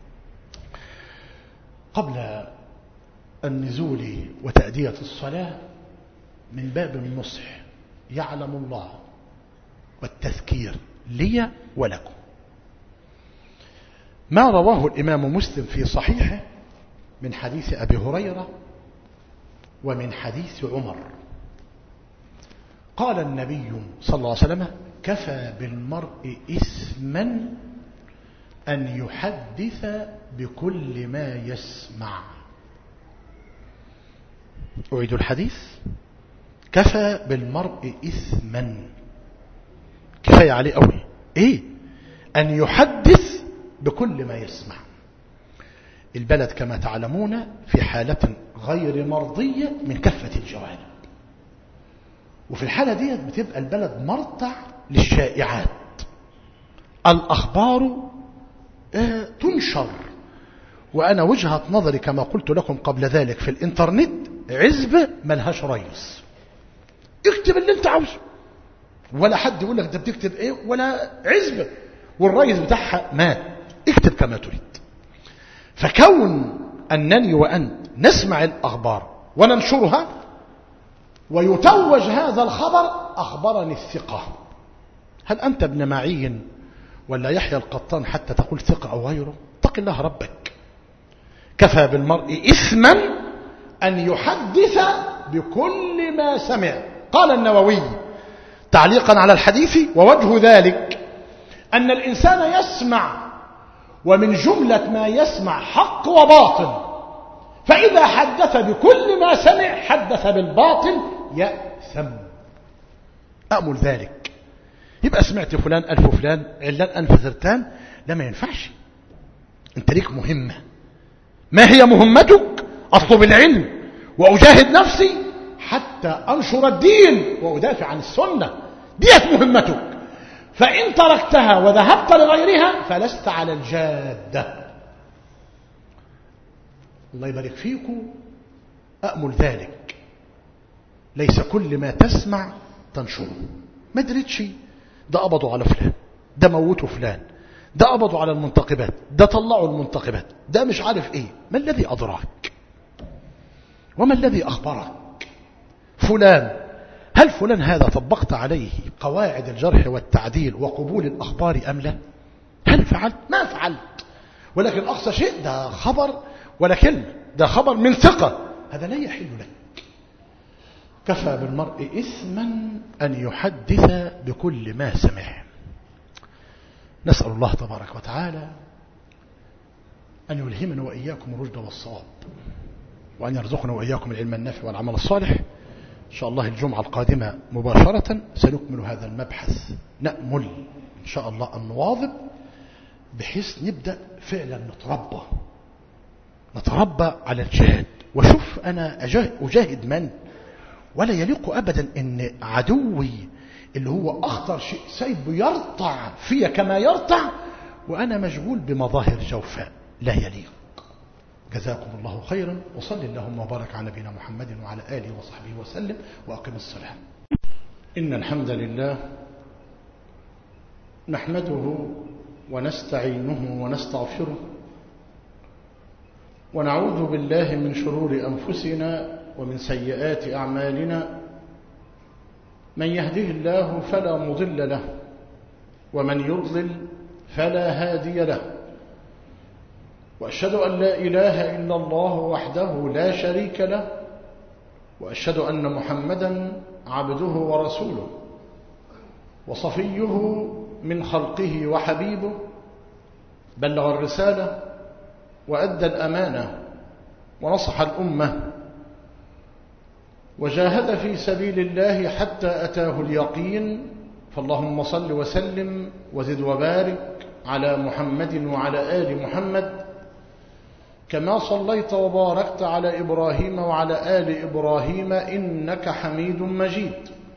قبل النزول وتأدية الصلاة من باب النصح يعلم الله والتذكير لي ولكم ما رواه الإمام مسلم في صحيحه من حديث أبي هريرة ومن حديث عمر. قال النبي صلى الله عليه وسلم: كفى بالمرء إثما أن يحدث بكل ما يسمع. أعيد الحديث: كفى بالمرء إثما، كفاية عليه قوي إيه؟ أن يحدث بكل ما يسمع. البلد كما تعلمون في حالة غير مرضية من كافة الجوانب، وفي الحالة دي بتبقى البلد مرتع للشائعات. الأخبار آه تنشر، وأنا وجهة نظري كما قلت لكم قبل ذلك في الإنترنت عزبة ملهاش رئيس. اكتب اللي انت عاوزه ولا حد يقول لك ده بتكتب ايه، ولا عزبة والرئيس بتاعها مات. اكتب كما تريد. فكون أنني وأنت نسمع الأخبار وننشرها ويتوج هذا الخبر أخبرني الثقة، هل أنت ابن معين ولا يحيى القطان حتى تقول ثقة أو غيره؟ اتق الله ربك. كفى بالمرء إثما أن يحدث بكل ما سمع. قال النووي تعليقا على الحديث: ووجه ذلك أن الإنسان يسمع، ومن جملة ما يسمع حق وباطل، فإذا حدث بكل ما سمع حدث بالباطل يأثم. أأمل ذلك. يبقى سمعت فلان ألف فلان علان أنف ثرتان، لا ما ينفعش. أنت ليك مهمة. ما هي مهمتك؟ أطلب العلم وأجاهد نفسي حتى أنشر الدين وأدافع عن السنة. ديت مهمتك. فإن تركتها وذهبت لغيرها فلست على الجادة. الله يبارك فيكم. أأمل ذلك. ليس كل ما تسمع تنشره. ما دريتش ده قبضوا على فلان، ده موتوا فلان، ده قبضوا على المنتقبات، ده طلعوا المنتقبات، ده مش عارف ايه. ما الذي أدراك وما الذي أخبرك؟ فلان، هل فلان هذا طبقت عليه قواعد الجرح والتعديل وقبول الأخبار أم لا؟ هل فعلت؟ ما فعلت، ولكن أقصى شيء ده خبر ولا كلمة، ده خبر من ثقة، هذا لا يحل لك. كفى بالمرء إثما أن يحدث بكل ما سمع. نسأل الله تبارك وتعالى أن يلهمنا وإياكم الرشد والصواب، وأن يرزقنا وإياكم العلم النافع والعمل الصالح. إن شاء الله الجمعة القادمة مباشرة سنكمل هذا المبحث، نأمل إن شاء الله أن نواظب بحيث نبدأ فعلا نتربى نتربى على الجهاد. وشوف أنا أجاهد من، ولا يليق أبدا أن عدوي اللي هو أخطر شيء سيبه يرطع فيا كما يرطع وأنا مشغول بمظاهر جوفاء، لا يليق. جزاكم الله خيرا، وصل اللهم وبارك على نبينا محمد وعلى آله وصحبه وسلم، وأقم الصلاة. إن الحمد لله نحمده ونستعينه ونستغفره، ونعوذ بالله من شرور أنفسنا ومن سيئات أعمالنا. من يهده الله فلا مضل له، ومن يضلل فلا هادي له، وأشهد أن لا إله إلا الله وحده لا شريك له، وأشهد أن محمدا عبده ورسوله وصفيه من خلقه وحبيبه، بلغ الرسالة وأدى الأمانة ونصح الأمة، وجاهد في سبيل الله حتى أتاه اليقين. فاللهم صل وسلم وزد وبارك على محمد وعلى آل محمد، كما صليت وباركت على إبراهيم وعلى آل إبراهيم إنك حميد مجيد.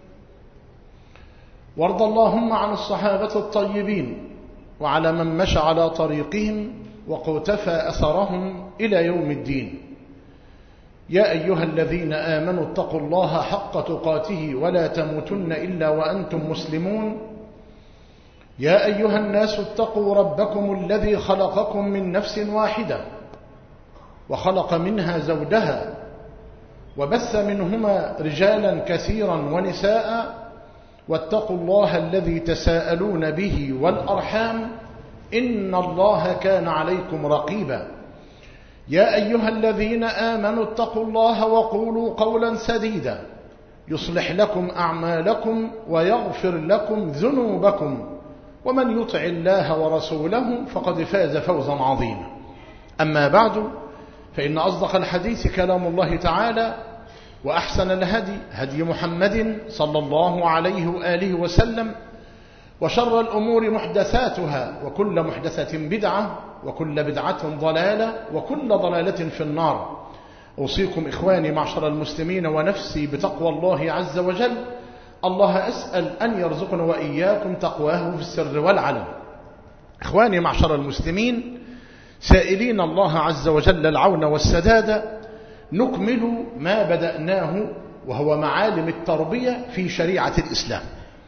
وارض اللهم عن الصحابة الطيبين وعلى من مشى على طريقهم وقتفى أثرهم إلى يوم الدين. يا أيها الذين آمنوا اتقوا الله حق تقاته ولا تموتن إلا وأنتم مسلمون. يا أيها الناس اتقوا ربكم الذي خلقكم من نفس واحدة وخلق منها زوجها وبث منهما رجالا كثيرا ونساء، واتقوا الله الذي تساءلون به والأرحام إن الله كان عليكم رقيبا. يا أيها الذين آمنوا اتقوا الله وقولوا قولا سديدا يصلح لكم أعمالكم ويغفر لكم ذنوبكم، ومن يطع الله ورسوله فقد فاز فوزا عظيما. أما بعد، فإن أصدق الحديث كلام الله تعالى، وأحسن الهدي هدي محمد صلى الله عليه وآله وسلم، وشر الأمور محدثاتها، وكل محدثة بدعة، وكل بدعة ضلالة، وكل ضلالة في النار. أوصيكم إخواني معشر المسلمين ونفسي بتقوى الله عز وجل. الله أسأل أن يرزقنا وإياكم تقواه في السر والعلن. إخواني معشر المسلمين، سائلين الله عز وجل العون والسداد، نكمل ما بدأناه وهو معالم التربية في شريعة الإسلام.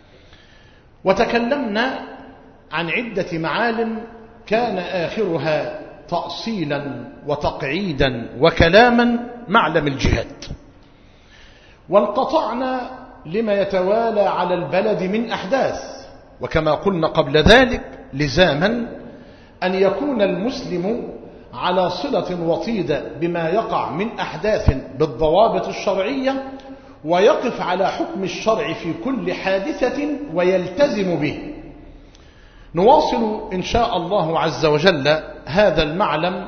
وتكلمنا عن عدة معالم كان آخرها تأصيلا وتقعيدا وكلاما معلم الجهاد، وانقطعنا لما يتوالى على البلد من أحداث. وكما قلنا قبل ذلك، لزاما أن يكون المسلم على صلة وطيدة بما يقع من أحداث بالضوابط الشرعية، ويقف على حكم الشرع في كل حادثة ويلتزم به. نواصل إن شاء الله عز وجل هذا المعلم،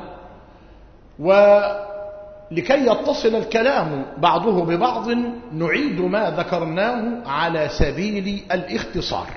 ولكي يتصل الكلام بعضه ببعض نعيد ما ذكرناه على سبيل الاختصار.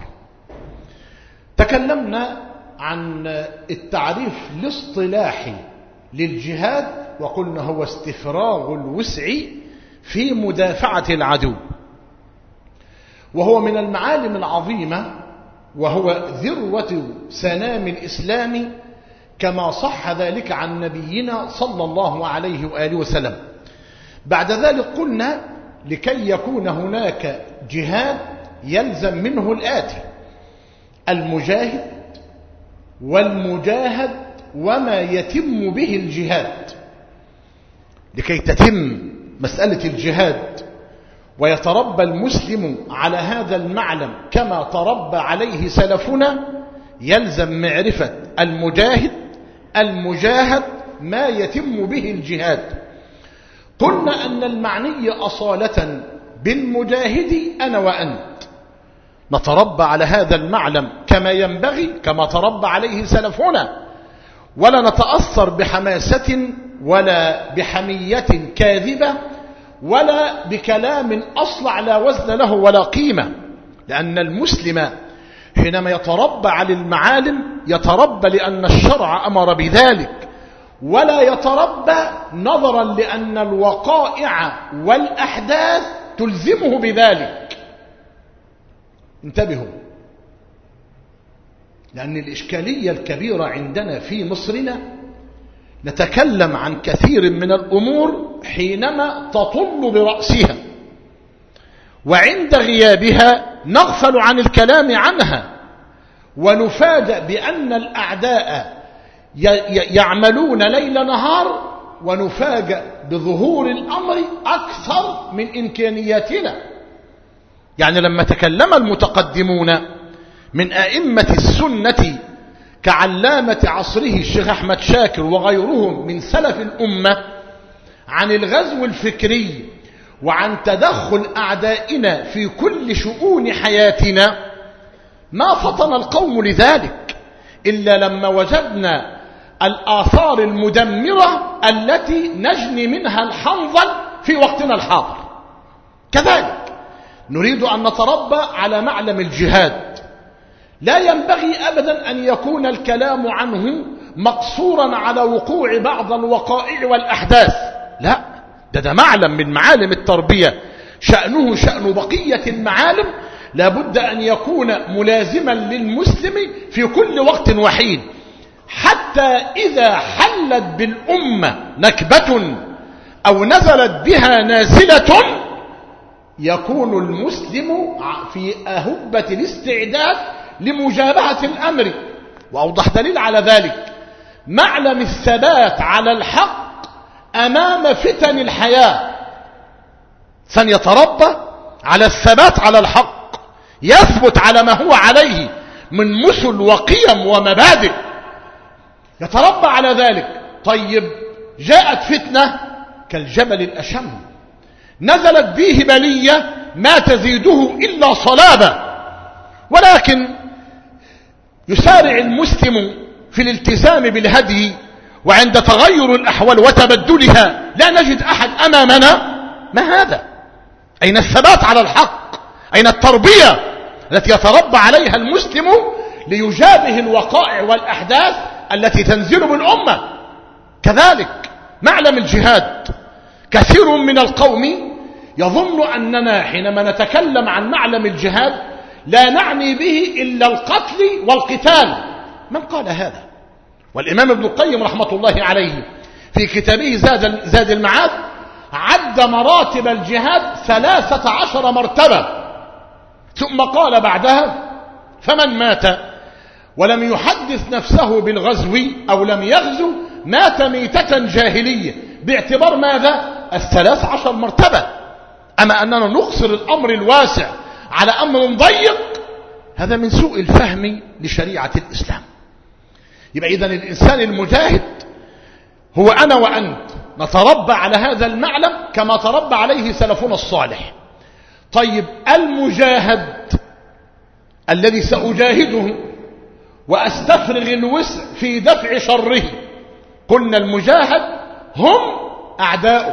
تكلمنا عن التعريف الاصطلاحي للجهاد، وقلنا هو استفراغ الوسع في مدافعة العدو، وهو من المعالم العظيمة، وهو ذروة سنام الإسلام، كما صح ذلك عن نبينا صلى الله عليه وآله وسلم. بعد ذلك قلنا لكي يكون هناك جهاد يلزم منه الآتي: المجاهد والمجاهد وما يتم به الجهاد. لكي تتم مسألة الجهاد ويتربى المسلم على هذا المعلم كما تربى عليه سلفنا، يلزم معرفة المجاهد المجاهد ما يتم به الجهاد. قلنا أن المعني أصالة بالمجاهد أنا وأنت نتربى على هذا المعلم كما ينبغي، كما تربى عليه سلفنا، ولا نتأثر بحماسة ولا بحمية كاذبة ولا بكلام أصلع لا وزن له ولا قيمة. لأن المسلم حينما يتربى على المعالم يتربى لأن الشرع أمر بذلك، ولا يتربى نظرا لأن الوقائع والأحداث تلزمه بذلك. انتبهوا، لأن الإشكالية الكبيرة عندنا في مصرنا نتكلم عن كثير من الأمور حينما تطل برأسها، وعند غيابها نغفل عن الكلام عنها، ونفاجأ بأن الأعداء يعملون ليل نهار، ونفاجأ بظهور الأمر أكثر من إمكانياتنا. يعني لما تكلم المتقدمون من أئمة السنة كعلامة عصره الشيخ أحمد شاكر وغيرهم من سلف الأمة عن الغزو الفكري وعن تدخل أعدائنا في كل شؤون حياتنا، ما فطن القوم لذلك إلا لما وجدنا الآثار المدمرة التي نجني منها الحنظل في وقتنا الحاضر. كذلك نريد أن نتربى على معلم الجهاد. لا ينبغي أبدا أن يكون الكلام عنه مقصورا على وقوع بعض الوقائع والأحداث، لا، ده, ده معلم من معالم التربية، شأنه شأن بقية المعالم، لابد أن يكون ملازما للمسلم في كل وقت وحين، حتى إذا حلت بالأمة نكبة أو نزلت بها نازلة يكون المسلم في أهبة الاستعداد لمجابهة الأمر. وأوضح دليل على ذلك معلم الثبات على الحق أمام فتن الحياة. سنتربى على الثبات على الحق، يثبت على ما هو عليه من مثل وقيم ومبادئ، يتربى على ذلك. طيب، جاءت فتنة كالجبل الأشم، نزلت به بلية ما تزيده إلا صلابة، ولكن يسارع المسلم في الالتزام بالهدي، وعند تغير الأحوال وتبدلها لا نجد أحد أمامنا. ما هذا؟ أين الثبات على الحق؟ أين التربية التي يتربى عليها المسلم ليجابه الوقائع والأحداث التي تنزل بالأمة؟ كذلك معلم الجهاد، كثير من القوم يظن أننا حينما نتكلم عن معلم الجهاد لا نعني به إلا القتل والقتال. من قال هذا؟ والإمام ابن القيم رحمة الله عليه في كتابه زاد, زاد المعاد عد مراتب الجهاد ثلاثة عشر مرتبة، ثم قال بعدها: فمن مات ولم يحدث نفسه بالغزو أو لم يغزو مات ميتة جاهلية. باعتبار ماذا؟ الثلاث عشر مرتبة. أما أننا نقصر الأمر الواسع على أمر ضيق، هذا من سوء الفهم لشريعة الإسلام. يبقى إذن الإنسان المجاهد هو أنا وأنت، نتربى على هذا المعلم كما تربى عليه سلفنا الصالح. طيب، المجاهد الذي سأجاهده وأستفرغ الوسع في دفع شره، قلنا المجاهد هم أعداؤك.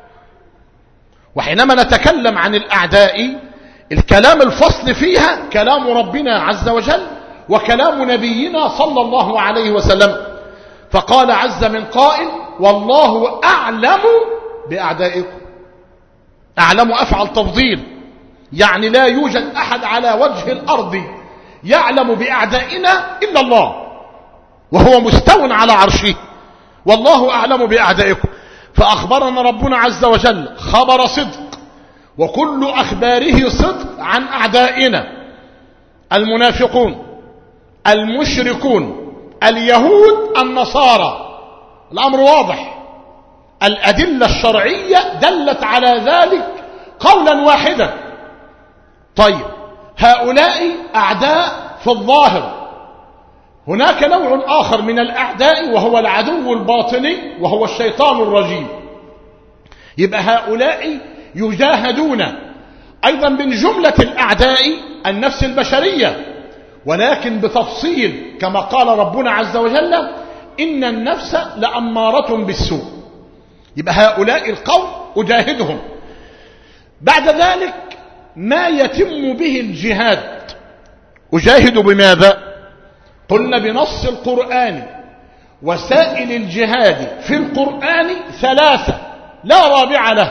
وحينما نتكلم عن الأعداء الكلام الفصل فيها كلام ربنا عز وجل وكلام نبينا صلى الله عليه وسلم، فقال عز من قائل: والله أعلم بأعدائكم. أعلم أفعل تفضيل، يعني لا يوجد أحد على وجه الأرض يعلم بأعدائنا إلا الله، وهو مستو على عرشه. والله أعلم بأعدائكم. فأخبرنا ربنا عز وجل خبر صدق، وكل أخباره صدق عن أعدائنا: المنافقون، المشركون، اليهود النصارى. الأمر واضح، الأدلة الشرعية دلت على ذلك قولا واحدا. طيب هؤلاء أعداء في الظاهر، هناك نوع آخر من الأعداء وهو العدو الباطني وهو الشيطان الرجيم. يبقى هؤلاء يجاهدون أيضا من جملة الأعداء النفس البشرية، ولكن بتفصيل كما قال ربنا عز وجل إن النفس لأمارة بالسوء. يبقى هؤلاء القوم أجاهدهم. بعد ذلك ما يتم به الجهاد أجاهد بماذا؟ قلنا بنص القرآن. وسائل الجهاد في القرآن ثلاثة لا رابع له.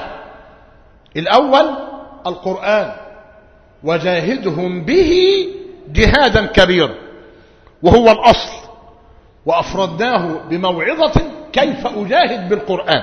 الأول القرآن، وجاهدهم به جهادا كبيرا، وهو الأصل، وأفردناه بموعظة كيف أجاهد بالقرآن.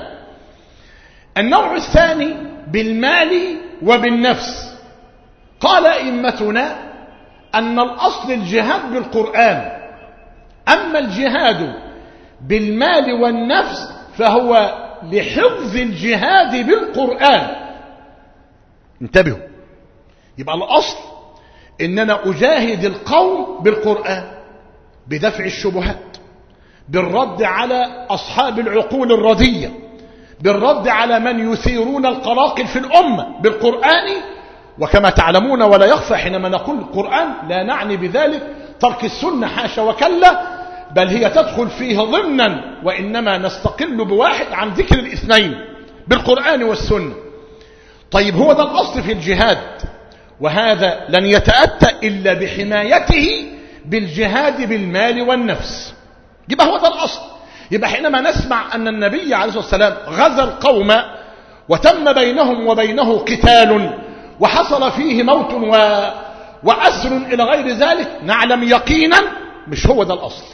النوع الثاني بالمال وبالنفس. قال أئمتنا أن الأصل الجهاد بالقرآن، أما الجهاد بالمال والنفس فهو لحفظ الجهاد بالقرآن. انتبهوا، يبقى الأصل إننا أجاهد القوم بالقرآن بدفع الشبهات، بالرد على أصحاب العقول الردية، بالرد على من يثيرون القلاقل في الأمة بالقرآن. وكما تعلمون ولا يخفى حينما نقول القرآن لا نعني بذلك ترك السنة، حاشا وكلا، بل هي تدخل فيه ضمنا، وإنما نستقل بواحد عن ذكر الاثنين بالقرآن والسنة. طيب هو ده الأصل في الجهاد، وهذا لن يتأتى إلا بحمايته بالجهاد بالمال والنفس. يبقى هو ده الأصل. يبقى حينما نسمع أن النبي عليه الصلاة والسلام غزا القوم وتم بينهم وبينه قتال وحصل فيه موت و... وأسر إلى غير ذلك، نعلم يقينا مش هو ده الأصل.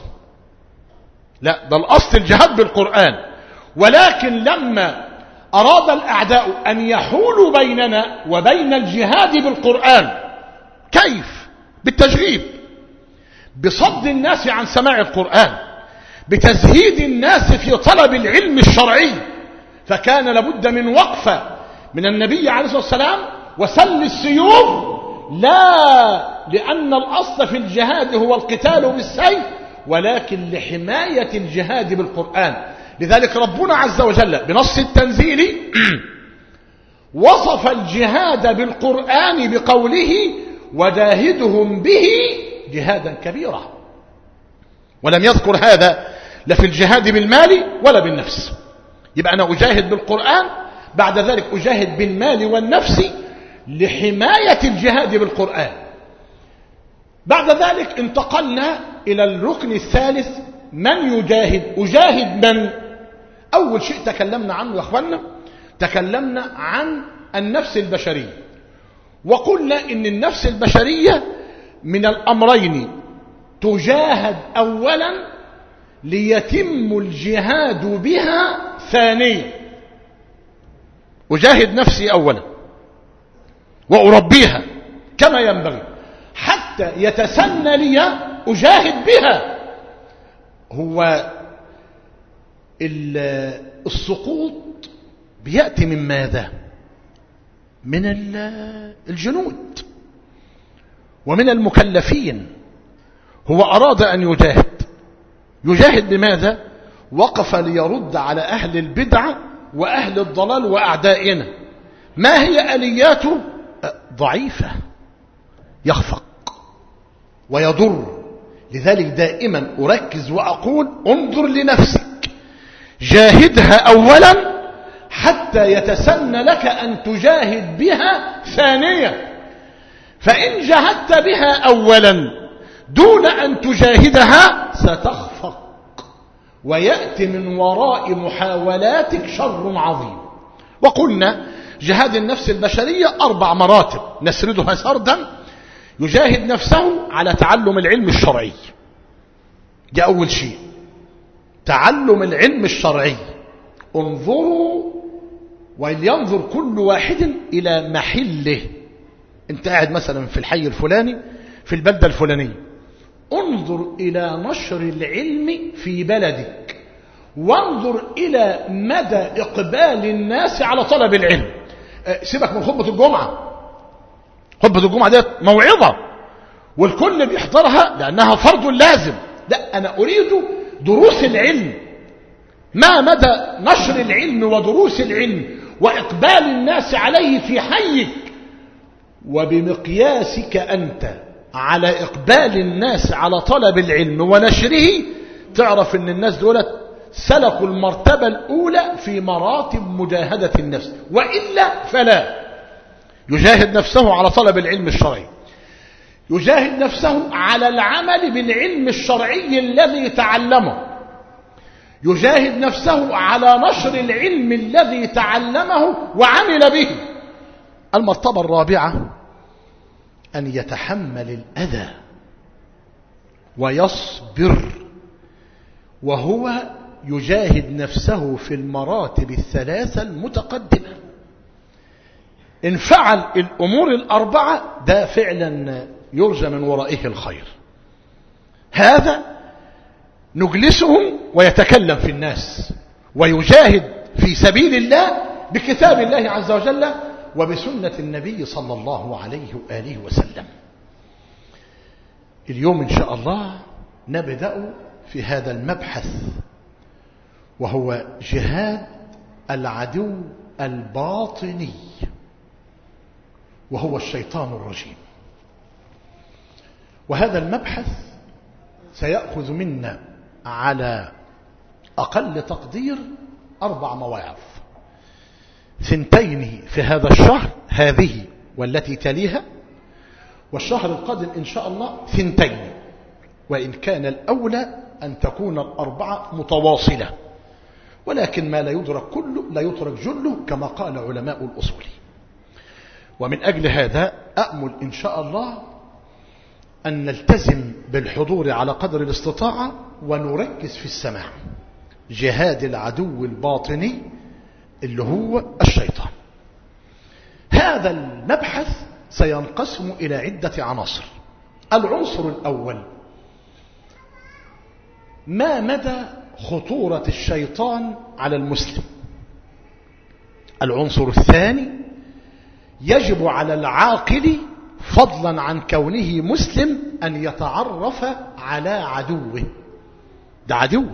لا، ده الأصل الجهاد بالقرآن. ولكن لما أراد الأعداء أن يحولوا بيننا وبين الجهاد بالقرآن، كيف؟ بالتشغيب، بصد الناس عن سماع القرآن، بتزهيد الناس في طلب العلم الشرعي. فكان لابد من وقفة من النبي عليه الصلاة والسلام وسل السيوف، لا لأن الأصل في الجهاد هو القتال بالسيف، ولكن لحماية الجهاد بالقرآن. لذلك ربنا عز وجل بنص التنزيل وصف الجهاد بالقرآن بقوله وجاهدهم به جهادا كبيرا، ولم يذكر هذا لا في الجهاد بالمال ولا بالنفس. يبقى أنا أجاهد بالقرآن، بعد ذلك أجاهد بالمال والنفس لحماية الجهاد بالقرآن. بعد ذلك انتقلنا إلى الركن الثالث، من يجاهد؟ أجاهد من؟ أول شيء تكلمنا عنه يا أخوانا، تكلمنا عن النفس البشرية، وقلنا إن النفس البشرية من الأمرين تجاهد أولا ليتم الجهاد بها ثانيا. أجاهد نفسي أولا وأربيها كما ينبغي حتى يتسنى لي أجاهد بها. هو السقوط بيأتي من ماذا؟ من الجنود ومن المكلفين. هو أراد أن يجاهد، يجاهد بماذا؟ وقف ليرد على أهل البدعة وأهل الضلال وأعدائنا. ما هي آلياته؟ ضعيفة، يخفق ويضر. لذلك دائما أركز وأقول انظر لنفسك، جاهدها أولا حتى يتسنى لك أن تجاهد بها ثانيا. فإن جاهدت بها أولا دون أن تجاهدها ستخفق، ويأتي من وراء محاولاتك شر عظيم. وقلنا جهاد النفس البشرية أربع مراتب نسردها سردا. يجاهد نفسه على تعلم العلم الشرعي، ده أول شيء، تعلم العلم الشرعي. انظروا ولينظر كل واحد إلى محله. انت قاعد مثلا في الحي الفلاني في البلدة الفلانية، انظر إلى نشر العلم في بلدك، وانظر إلى مدى إقبال الناس على طلب العلم. سيبك من خطبة الجمعة، خطبة الجمعة ديت موعظة والكل بيحضرها لأنها فرض لازم. لا، أنا أريد دروس العلم، ما مدى نشر العلم ودروس العلم وإقبال الناس عليه في حيك، وبمقياسك أنت على إقبال الناس على طلب العلم ونشره تعرف أن الناس دولت سلكوا المرتبة الأولى في مراتب مجاهدة النفس، وإلا فلا. يجاهد نفسه على طلب العلم الشرعي، يجاهد نفسه على العمل بالعلم الشرعي الذي تعلمه، يجاهد نفسه على نشر العلم الذي تعلمه وعمل به. المرتبة الرابعة أن يتحمل الأذى ويصبر، وهو يجاهد نفسه في المراتب الثلاثة المتقدمة. إن فعل الأمور الأربعة ده فعلا يرجى من ورائه الخير. هذا نجلسه ويتكلم في الناس ويجاهد في سبيل الله بكتاب الله عز وجل وبسنة النبي صلى الله عليه وآله وسلم. اليوم إن شاء الله نبدأ في هذا المبحث، وهو جهاد العدو الباطني، وهو الشيطان الرجيم. وهذا المبحث سيأخذ منا على أقل تقدير أربع مواعظ، ثنتين في هذا الشهر، هذه والتي تليها، والشهر القادم إن شاء الله ثنتين، وإن كان الأولى أن تكون الأربعة متواصلة، ولكن ما لا يدرك كله لا يترك جله كما قال علماء الأصول. ومن أجل هذا أأمل إن شاء الله أن نلتزم بالحضور على قدر الاستطاعة ونركز في السماع. جهاد العدو الباطني اللي هو الشيطان. هذا المبحث سينقسم إلى عدة عناصر. العنصر الأول: ما مدى خطورة الشيطان على المسلم. العنصر الثاني: يجب على العاقل فضلا عن كونه مسلم أن يتعرف على عدوه. ده عدوي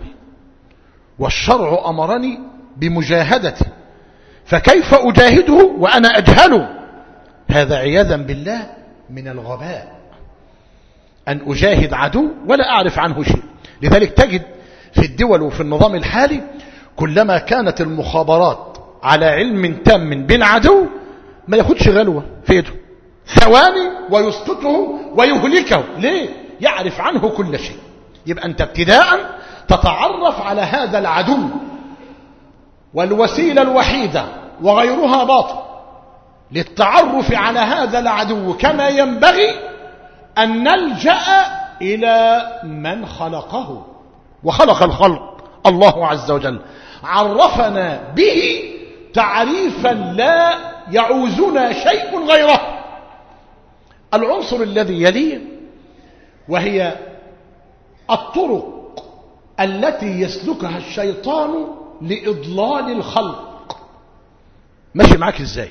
والشرع أمرني بمجاهدته، فكيف أجاهده وأنا أجهله؟ هذا عياذا بالله من الغباء، أن أجاهد عدو ولا أعرف عنه شيء. لذلك تجد في الدول وفي النظام الحالي كلما كانت المخابرات على علم تام بالعدو ما ياخدش غلوة في يده، ثواني ويسقطه ويهلكه. ليه؟ يعرف عنه كل شيء. يبقى أنت ابتداء تتعرف على هذا العدو، والوسيلة الوحيدة وغيرها باطل للتعرف على هذا العدو كما ينبغي أن نلجأ إلى من خلقه وخلق الخلق الله عز وجل، عرفنا به تعريفا لا يعوزنا شيء غيره. العنصر الذي يليه وهي الطرق التي يسلكها الشيطان لإضلال الخلق. ماشي معاك ازاي؟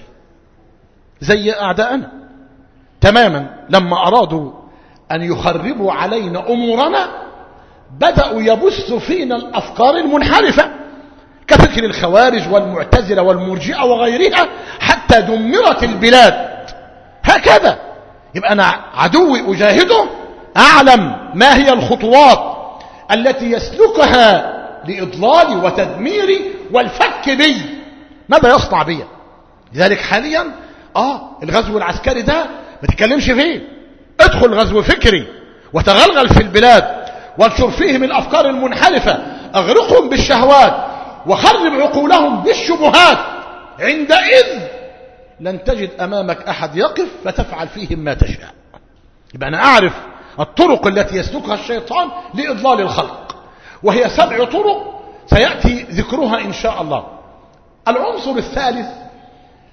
زي أعداءنا تماما، لما أرادوا أن يخربوا علينا أمورنا بدأوا يبثوا فينا الأفكار المنحرفة كفكر الخوارج والمعتزلة والمرجئة وغيرها حتى دمرت البلاد. هكذا يبقى أنا عدوي أجاهده، أعلم ما هي الخطوات التي يسلكها لإضلالي وتدميري والفك بي. ماذا يصنع بي؟ لذلك حاليا آه الغزو العسكري ده ما تتكلمش فيه، ادخل غزو فكري وتغلغل في البلاد وانشر فيهم الأفكار المنحرفة، اغرقهم بالشهوات وخرب عقولهم بالشبهات. عندئذ لن تجد أمامك أحد يقف فتفعل فيهم ما تشاء. يبقى أنا أعرف الطرق التي يسلكها الشيطان لإضلال الخلق، وهي سبع طرق سيأتي ذكرها إن شاء الله. العنصر الثالث: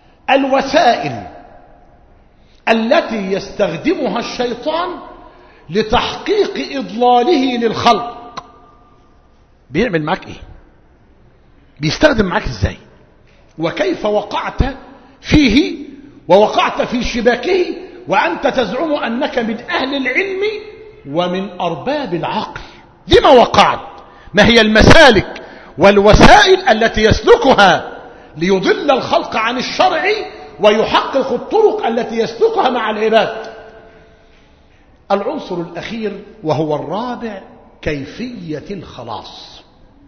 الوسائل التي يستخدمها الشيطان لتحقيق إضلاله للخلق، بيعمل معك إيه؟ بيستخدم معك إزاي؟ وكيف وقعت فيه ووقعت في شباكه وأنت تزعم أنك من أهل العلم ومن أرباب العقل؟ لما وقعت؟ ما هي المسالك والوسائل التي يسلكها ليضل الخلق عن الشرع ويحقق الطرق التي يسلكها مع العباد؟ العنصر الأخير وهو الرابع كيفية الخلاص.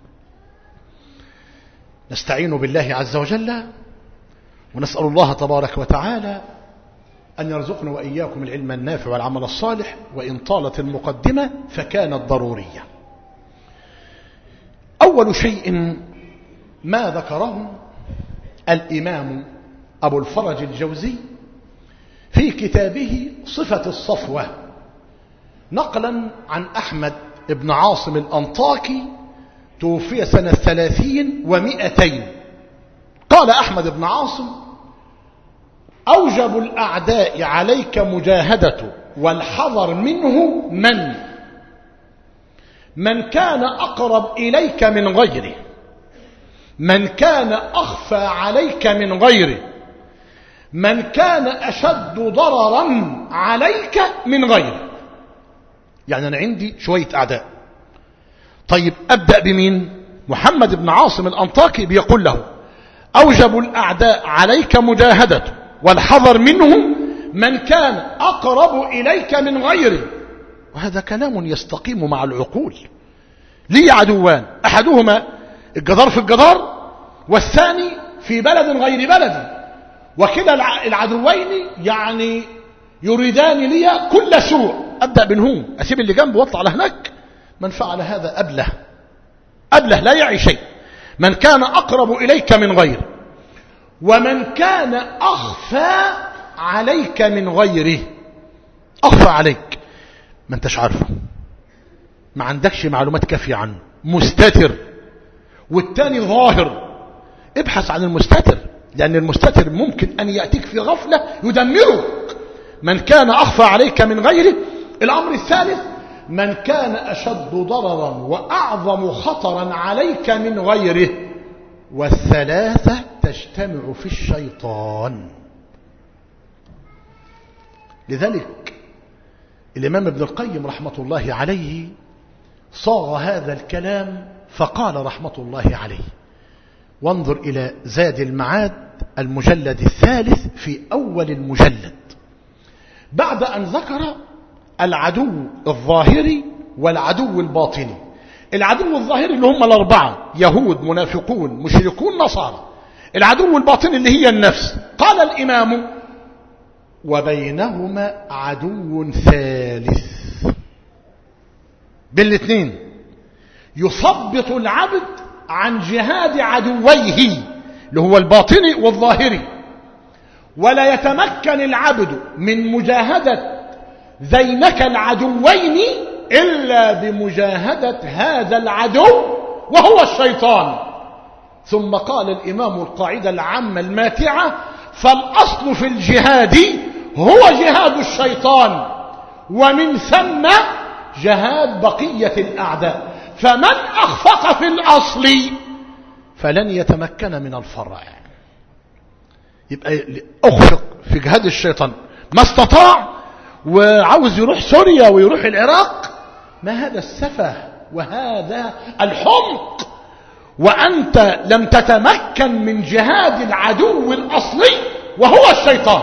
نستعين بالله عز وجل ونسأل الله تبارك وتعالى أن يرزقنا وإياكم العلم النافع والعمل الصالح، وإن طالت المقدمة فكانت ضرورية. أول شيء ما ذكره الإمام أبو الفرج الجوزي في كتابه صفة الصفوة نقلا عن أحمد بن عاصم الأنطاكي، توفي سنة ثلاثين ومئتين. قال أحمد بن عاصم: أوجب الأعداء عليك مجاهدة والحذر منه من من كان أقرب إليك من غيره، من كان أخفى عليك من غيره، من كان أشد ضررا عليك من غيره. يعني أنا عندي شوية أعداء، طيب أبدأ بمين؟ محمد بن عاصم الأنطاكي بيقول له: أوجب الأعداء عليك مجاهدة والحذر منه من كان أقرب إليك من غيره. وهذا كلام يستقيم مع العقول. لي عدوان، أحدهما الجدار في الجدار والثاني في بلد غير بلد، وكلا العدوين يعني يريدان لي كل سوء. أبدأ بينهم، أسيب اللي جنبه واطلع على هناك؟ من فعل هذا أبله أبله لا يعي شيء. من كان أقرب إليك من غيره ومن كان أخفى عليك من غيره. أخفى عليك ما انتش عارفه، ما عندكش معلومات كافية عنه، مستتر، والتاني ظاهر. ابحث عن المستتر، لأن المستتر ممكن أن يأتيك في غفلة يدمرك. من كان أخفى عليك من غيره. الأمر الثالث: من كان أشد ضررا وأعظم خطرا عليك من غيره. والثلاثة تجتمع في الشيطان. لذلك الإمام ابن القيم رحمة الله عليه صاغ هذا الكلام فقال رحمة الله عليه، وانظر إلى زاد المعاد المجلد الثالث في أول المجلد، بعد أن ذكر العدو الظاهري والعدو الباطني. العدو الظاهري اللي هم الأربعة: يهود، منافقون، مشركون، نصارى. العدو الباطني اللي هي النفس. قال الإمام: وبينهما عدو ثالث. بين الاثنين يثبط العبد عن جهاد عدويه اللي هو الباطني والظاهري، ولا يتمكن العبد من مجاهدة ذينك العدوين إلا بمجاهدة هذا العدو وهو الشيطان. ثم قال الإمام القاعدة العامة الماتعة: فالأصل في الجهاد هو جهاد الشيطان، ومن ثم جهاد بقية الأعداء، فمن أخفق في الأصل فلن يتمكن من الفرع. يبقى أخفق في جهاد الشيطان ما استطاع، وعاوز يروح سوريا ويروح العراق. ما هذا السفه وهذا الحمق، وأنت لم تتمكن من جهاد العدو الأصلي وهو الشيطان.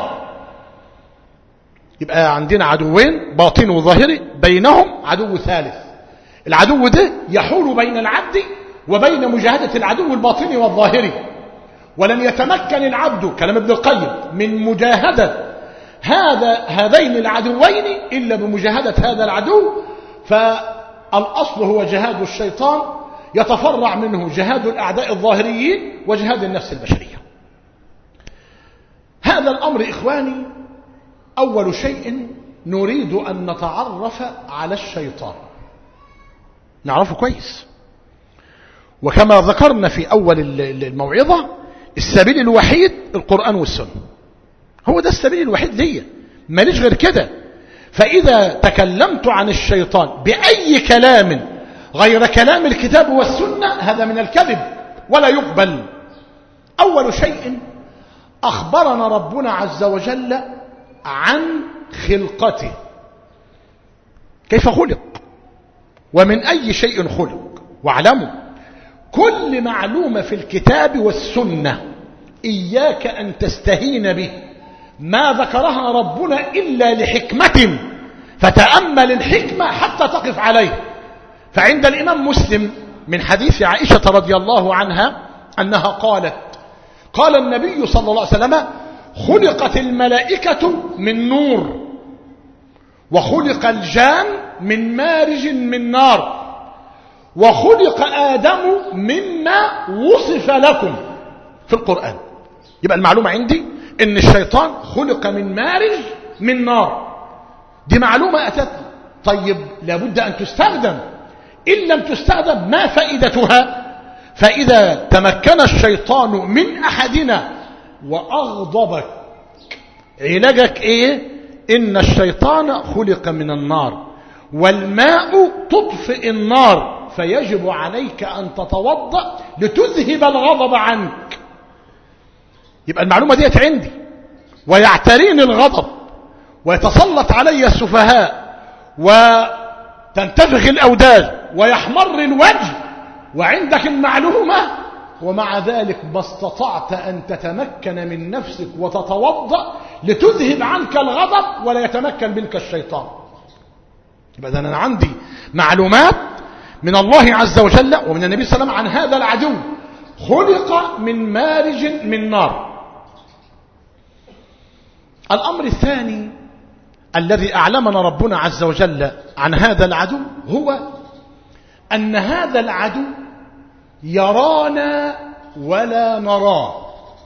يبقى عندنا عدوين، باطن وظاهري، بينهم عدو ثالث. العدو ده يحول بين العبد وبين مجاهدة العدو الباطني والظاهري، ولن يتمكن العبد كلام ابن القيم من مجاهدة هذا هذين العدوين إلا بمجاهدة هذا العدو. فالأصل هو جهاد الشيطان، يتفرع منه جهاد الأعداء الظاهريين وجهاد النفس البشرية. هذا الأمر إخواني أول شيء نريد أن نتعرف على الشيطان، نعرفه كويس. وكما ذكرنا في أول الموعظة، السبيل الوحيد القرآن والسنة، هو ده السبيل الوحيد ليا، ماليش غير كده. فإذا تكلمت عن الشيطان بأي كلام غير كلام الكتاب والسنة هذا من الكذب ولا يقبل. أول شيء أخبرنا ربنا عز وجل عن خلقته، كيف خلق ومن أي شيء خلق. واعلموا كل معلومة في الكتاب والسنة إياك أن تستهين به، ما ذكرها ربنا إلا لحكمة، فتأمل الحكمة حتى تقف عليه. فعند الإمام مسلم من حديث عائشة رضي الله عنها أنها قالت قال النبي صلى الله عليه وسلم خلقت الملائكة من نور وخلق الجان من مارج من نار وخلق آدم مما وصف لكم في القرآن. يبقى المعلومة عندي ان الشيطان خلق من مارج من نار، دي معلومة أتتنا. طيب لابد أن تستخدم، إن لم تستخدم ما فائدتها؟ فإذا تمكن الشيطان من أحدنا وأغضبك علاجك إيه؟ إن الشيطان خلق من النار والماء تطفئ النار، فيجب عليك أن تتوضأ لتذهب الغضب عنك. يبقى المعلومة ديت عندي، ويعتريني الغضب ويتسلط علي السفهاء وتنتفخ الأوداج ويحمر الوجه وعندك المعلومة، ومع ذلك ما استطعت أن تتمكن من نفسك وتتوضأ لتذهب عنك الغضب ولا يتمكن منك الشيطان. يبقى أنا عندي معلومات من الله عز وجل ومن النبي صلى الله عليه وسلم عن هذا العدو، خلق من مارج من نار. الأمر الثاني الذي أعلمنا ربنا عز وجل عن هذا العدو هو أن هذا العدو يرانا ولا نراه،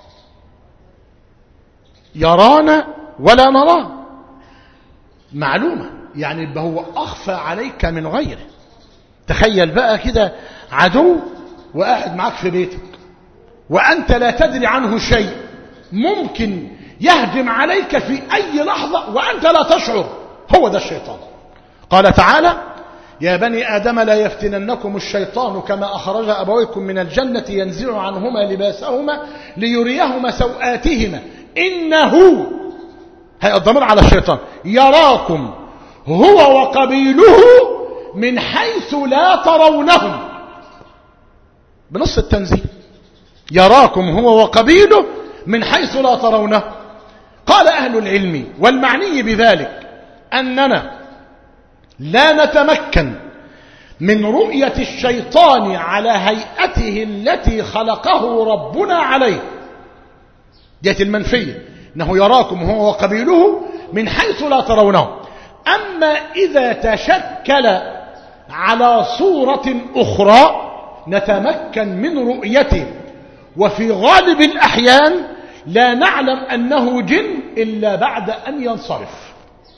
يرانا ولا نراه. معلومة يعني هو أخفى عليك من غيره. تخيل بقى كده عدو وقاعد معك في بيتك وأنت لا تدري عنه شيء، ممكن يهجم عليك في أي لحظة وأنت لا تشعر. هو ده الشيطان. قال تعالى يا بني آدم لا يفتننكم الشيطان كما أخرج أبويكم من الجنة ينزع عنهما لباسهما ليريهما سوآتهما إنه، هي الضمير على الشيطان، يراكم هو وقبيله من حيث لا ترونهم، بنص التنزيل، يراكم هو وقبيله من حيث لا ترونه. قال أهل العلم والمعني بذلك أننا لا نتمكن من رؤية الشيطان على هيئته التي خلقه ربنا عليه، ديت المنفية، أنه يراكم هو وقبيله من حيث لا ترونه. أما إذا تشكل على صورة أخرى نتمكن من رؤيته، وفي غالب الأحيان لا نعلم أنه جن إلا بعد أن ينصرف.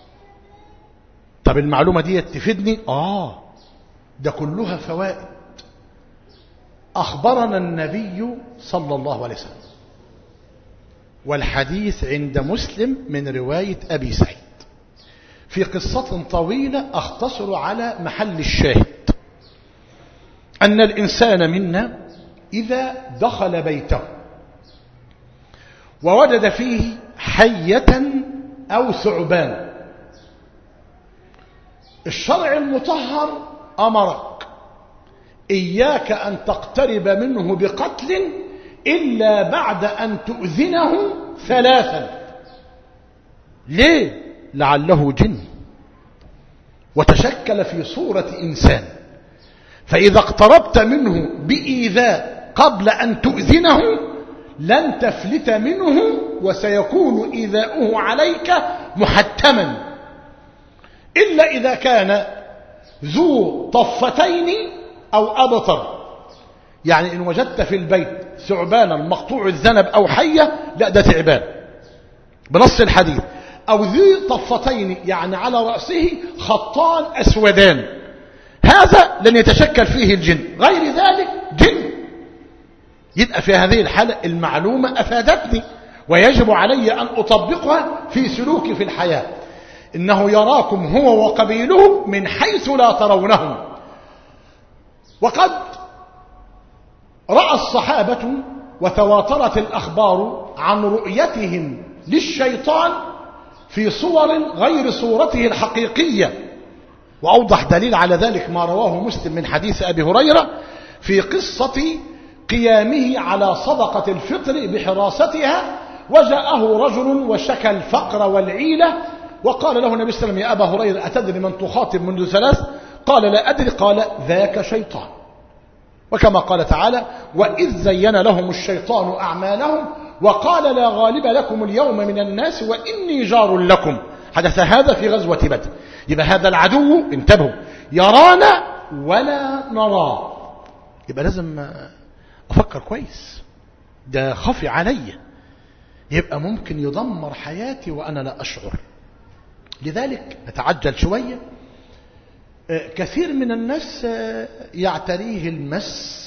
طب المعلومة دي تفيدني؟ آه ده كلها فوائد. أخبرنا النبي صلى الله عليه وسلم، والحديث عند مسلم من رواية أبي سعيد في قصة طويلة أختصر على محل الشاهد، أن الإنسان منا إذا دخل بيته ووجد فيه حية أو ثعبان، الشرع المطهر أمرك إياك أن تقترب منه بقتل إلا بعد أن تؤذنه ثلاثا. ليه؟ لعله جن وتشكل في صورة إنسان، فإذا اقتربت منه بإيذاء قبل أن تؤذنه لن تفلت منه، وسيكون إيذاؤه عليك محتما، إلا إذا كان ذو طفتين أو أبطر. يعني إن وجدت في البيت ثعبانا مقطوع الذنب أو حية، لا ده تعبان بنص الحديث، أو ذي طفتين يعني على رأسه خطان أسودان، هذا لن يتشكل فيه الجن، غير ذلك جن. يبقى في هذه الحالة المعلومة أفادتني ويجب علي أن أطبقها في سلوكي في الحياة. إنه يراكم هو وقبيله من حيث لا ترونهم. وقد رأى الصحابة وتواترت الأخبار عن رؤيتهم للشيطان في صور غير صورته الحقيقية، وأوضح دليل على ذلك ما رواه مسلم من حديث أبي هريرة في قصة قيامه على صدقة الفطر بحراستها، وجاءه رجل وشكى الفقر والعيلة، وقال له النبي صلى الله عليه وسلم: يا أبا هريرة أتدري من تخاطب منذ ثلاث؟ قال: لا أدري. قال: ذاك شيطان. وكما قال تعالى: وإذ زين لهم الشيطان أعمالهم وقال: لا غالب لكم اليوم من الناس وإني جار لكم. حدث هذا في غزوة بدر. يبقى هذا العدو، انتبهوا، يرانا ولا نراه. يبقى لازم أفكر كويس، ده خفي علي، يبقى ممكن يدمر حياتي وأنا لا أشعر. لذلك نتعجل شوية. كثير من الناس يعتريه المس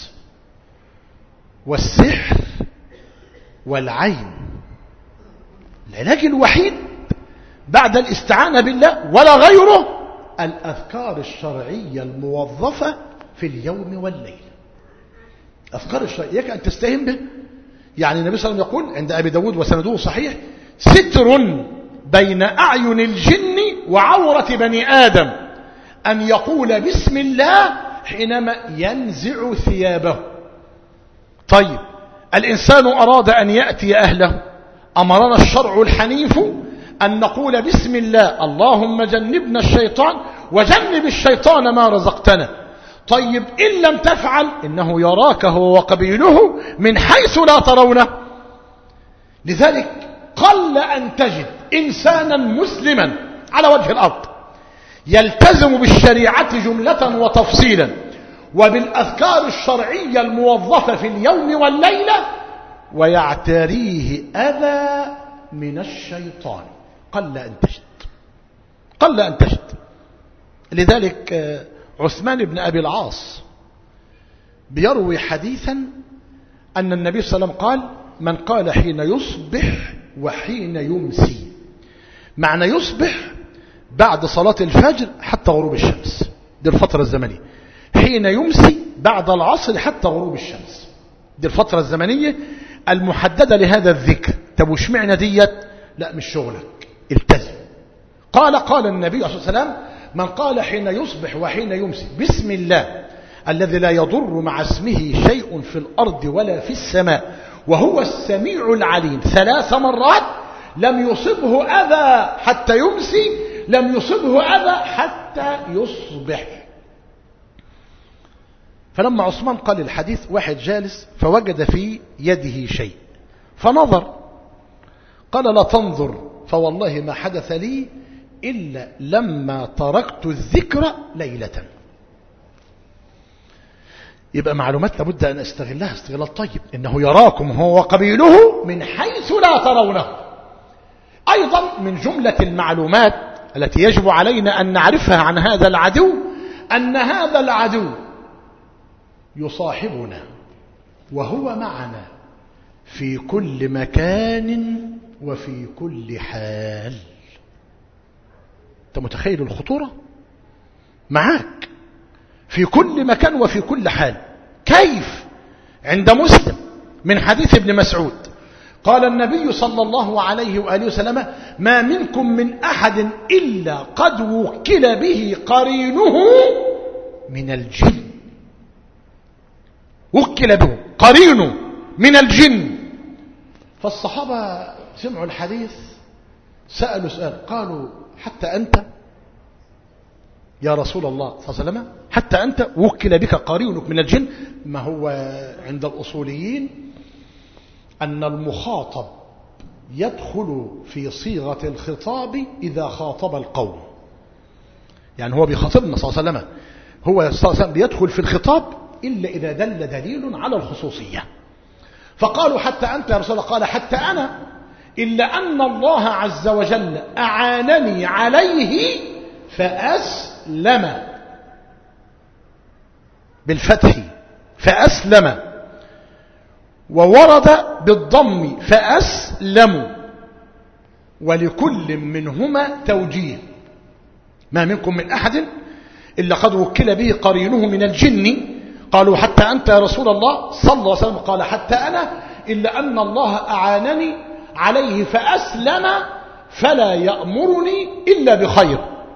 والسحر والعين. العلاج الوحيد بعد الاستعانة بالله ولا غيره الأذكار الشرعية الموظفة في اليوم والليل. أذكار الشرعية يك أن تستهين به. يعني النبي صلى الله عليه وسلم يقول عند أبي داود وسنده صحيح: ستر بين أعين الجن وعورة بني آدم أن يقول بسم الله حينما ينزع ثيابه. طيب الإنسان أراد أن يأتي أهله، أمرنا الشرع الحنيف أن نقول بسم الله اللهم جنبنا الشيطان وجنب الشيطان ما رزقتنا. طيب إن لم تفعل إنه يراك هو وقبيله من حيث لا ترونه. لذلك قل أن تجد إنسانا مسلما على وجه الأرض يلتزم بالشريعة جملة وتفصيلا وبالأذكار الشرعية الموظفة في اليوم والليلة ويعتريه أذى من الشيطان. قل أن تجد، قل أن تجد. لذلك عثمان بن أبي العاص بيروي حديثا أن النبي صلى الله عليه وسلم قال: من قال حين يصبح وحين يمسي. معنى يصبح بعد صلاة الفجر حتى غروب الشمس، دي الفترة الزمنية. حين يمسي بعد العصر حتى غروب الشمس، دي الفترة الزمنية المحددة لهذا الذكر. طب وش معنى ديت؟ لا مش شغلك، التزم. قال قال النبي صلى الله عليه وسلم: من قال حين يصبح وحين يمسي بسم الله الذي لا يضر مع اسمه شيء في الأرض ولا في السماء وهو السميع العليم ثلاث مرات لم يصبه أذى حتى يمسي، لم يصبه أذى حتى يصبح. فلما عثمان قال الحديث، واحد جالس فوجد في يده شيء فنظر، قال: لا تنظر فوالله ما حدث لي إلا لما تركت الذكر ليلة. يبقى معلومات لابد أن استغلها استغلال طيب. إنه يراكم هو وقبيله من حيث لا ترونه. أيضا من جملة المعلومات التي يجب علينا أن نعرفها عن هذا العدو أن هذا العدو يصاحبنا وهو معنا في كل مكان وفي كل حال. أنت متخيل الخطورة؟ معاك في كل مكان وفي كل حال. كيف؟ عند مسلم من حديث ابن مسعود قال النبي صلى الله عليه وآله وسلم: ما منكم من أحد إلا قد وكل به قرينه من الجن. وكل به قرينه من الجن. فالصحابة سمعوا الحديث سألوا سؤال، قالوا: حتى أنت يا رسول الله صلى الله عليه وسلم؟ حتى أنت وكل بك قرينك من الجن؟ ما هو عند الأصوليين أن المخاطب يدخل في صيغة الخطاب إذا خاطب القوم. يعني هو بيخاطبنا صلى الله عليه وسلم، هو صلى الله عليه وسلم بيدخل في الخطاب إلا إذا دل دليل على الخصوصية. فقالوا: حتى أنت يا رسول الله؟ قال: حتى أنا، إلا أن الله عز وجل أعانني عليه فأسلم، بالفتح فأسلم، وورد بالضم فأسلم، ولكل منهما توجيه. ما منكم من أحد إلا قد وكل به قرينه من الجن. قالوا حتى أنت يا رسول الله؟ صلى الله عليه وسلم قال حتى أنا، إلا أن الله أعانني عليه فأسلم فلا يأمرني إلا بخير.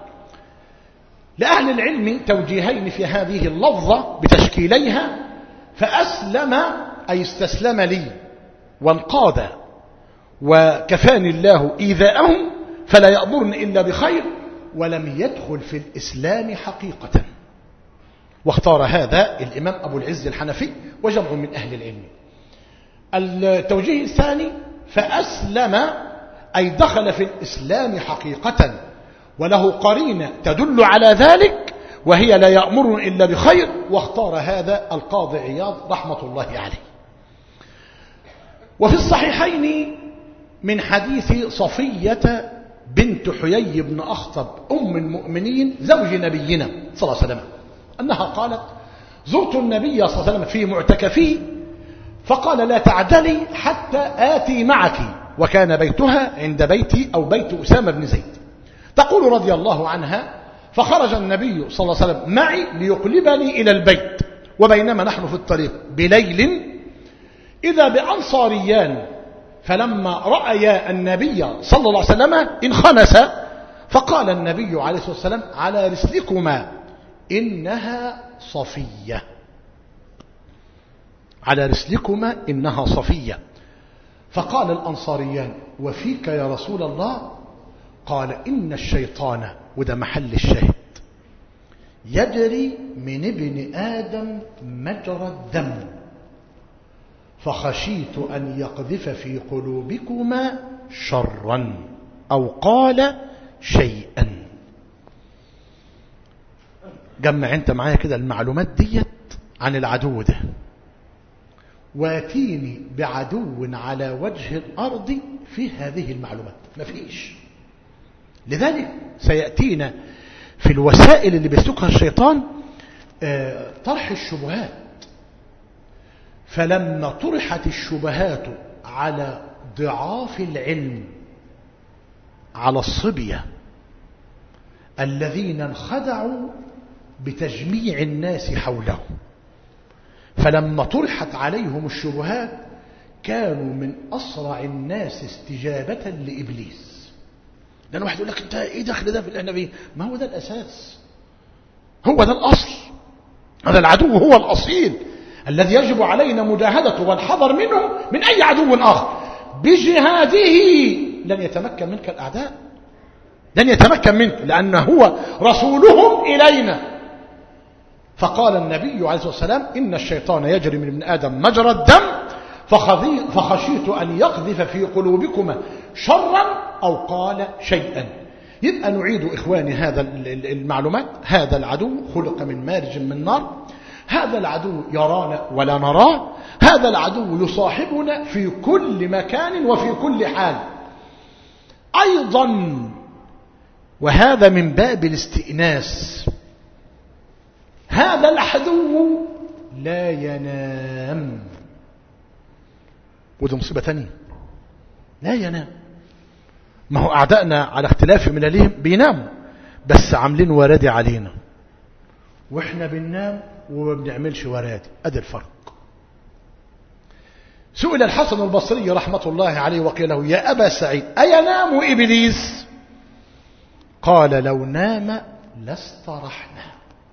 لأهل العلم توجيهين في هذه اللفظة بتشكيليها. فأسلم أي استسلم لي وانقاد وكفاني الله إيذاءهم فلا يأمرني إلا بخير، ولم يدخل في الإسلام حقيقة. واختار هذا الإمام أبو العز الحنفي وجمع من أهل العلم. التوجيه الثاني فأسلم أي دخل في الإسلام حقيقة، وله قرينة تدل على ذلك وهي لا يأمر إلا بخير. واختار هذا القاضي عياض رحمة الله عليه. وفي الصحيحين من حديث صفية بنت حيي بن أخطب أم المؤمنين زوج نبينا صلى الله عليه وسلم أنها قالت: زرت النبي صلى الله عليه وسلم في معتكفه فقال: لا تعدلي حتى آتي معك. وكان بيتها عند بيتي أو بيت أسامة بن زيد. تقول رضي الله عنها: فخرج النبي صلى الله عليه وسلم معي ليقلبني إلى البيت، وبينما نحن في الطريق بليل إذا بأنصاريان، فلما رأيا النبي صلى الله عليه وسلم انخنس، فقال النبي عليه الصلاة والسلام: على رسلكما إنها صفية، على رسلكما إنها صفية. فقال الأنصاريان: وفيك يا رسول الله؟ قال: إن الشيطان، وده محل الشاهد، يجري من ابن آدم مجرى الدم، فخشيت أن يقذف في قلوبكما شرا أو قال شيئا. جمع انت معايا كده المعلومات ديت عن العدو ده، واتيني بعدو على وجه الأرض في هذه المعلومات مفيش. لذلك سيأتينا في الوسائل اللي بيسلكها الشيطان طرح الشبهات. فلما طرحت الشبهات على ضعاف العلم، على الصبية الذين انخدعوا بتجميع الناس حوله، فلما طرحت عليهم الشبهات كانوا من أسرع الناس استجابة لإبليس. لأن واحد يقول لك: أنت إيه دخل ده في اللي احنا فيه؟ ما هو ده الأساس، هو ده الأصل، هذا العدو هو الأصيل الذي يجب علينا مجاهدته والحذر منه من أي عدو آخر. بجهاده لن يتمكن منك الأعداء، لن يتمكن منك، لأنه هو رسولهم إلينا. فقال النبي عليه الصلاة والسلام: إن الشيطان يجري من ابن آدم مجرى الدم، فخشيت أن يقذف في قلوبكما شرا أو قال شيئا. يبقى نعيد إخواني هذا المعلومات. هذا العدو خلق من مارج من نار، هذا العدو يرانا ولا نراه، هذا العدو يصاحبنا في كل مكان وفي كل حال. أيضا وهذا من باب الاستئناس، هذا العدو لا ينام، وده مصيبة تانية، لا ينام. ما هو أعدائنا على اختلاف ملالهم بيناموا، بس عاملين ورادي علينا، وإحنا بننام وما بنعملش ورادي. أدي الفرق. سئل الحسن البصري رحمة الله عليه وقيل له: يا أبا سعيد، أينام إبليس؟ قال: لو نام لاسترحنا.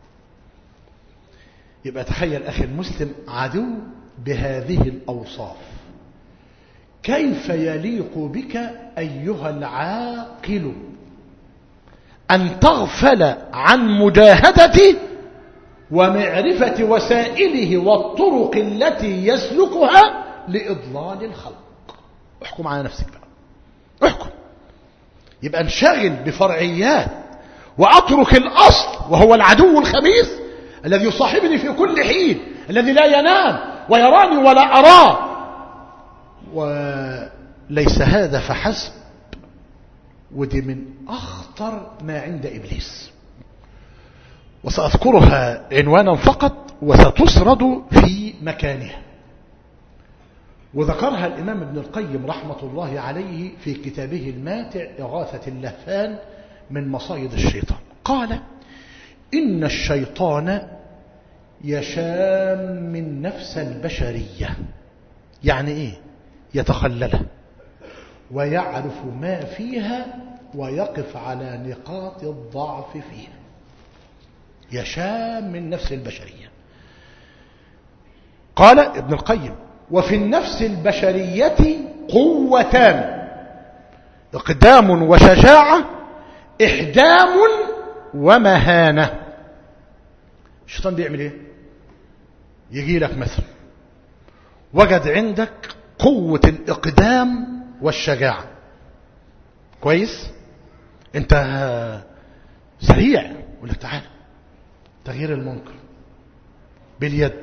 يبقى تخيل أخي المسلم عدو بهذه الأوصاف، كيف يليق بك أيها العاقل أن تغفل عن مجاهدته ومعرفة وسائله والطرق التي يسلكها لإضلال الخلق؟ احكم على نفسك بقى، احكم. يبقى انشغل بفرعيات وأترك الأصل، وهو العدو الخبيث الذي يصاحبني في كل حين، الذي لا ينام ويراني ولا أراه. وليس هذا فحسب، ودي من أخطر ما عند إبليس، وسأذكرها عنوانا فقط وستسرد في مكانها. وذكرها الإمام ابن القيم رحمة الله عليه في كتابه الماتع إغاثة اللهفان من مصايد الشيطان. قال إن الشيطان يشام من نفس البشرية. يعني إيه؟ يتخللها ويعرف ما فيها ويقف على نقاط الضعف فيها. يشام من نفس البشرية. قال ابن القيم وفي النفس البشرية قوتان، إقدام وشجاعة، إحدام ومهانة. الشيطان بيعمل إيه؟ يجي لك مثل وجد عندك قوة الإقدام والشجاعة، كويس؟ أنت سريع، يقول لك تعال تغيير المنكر باليد،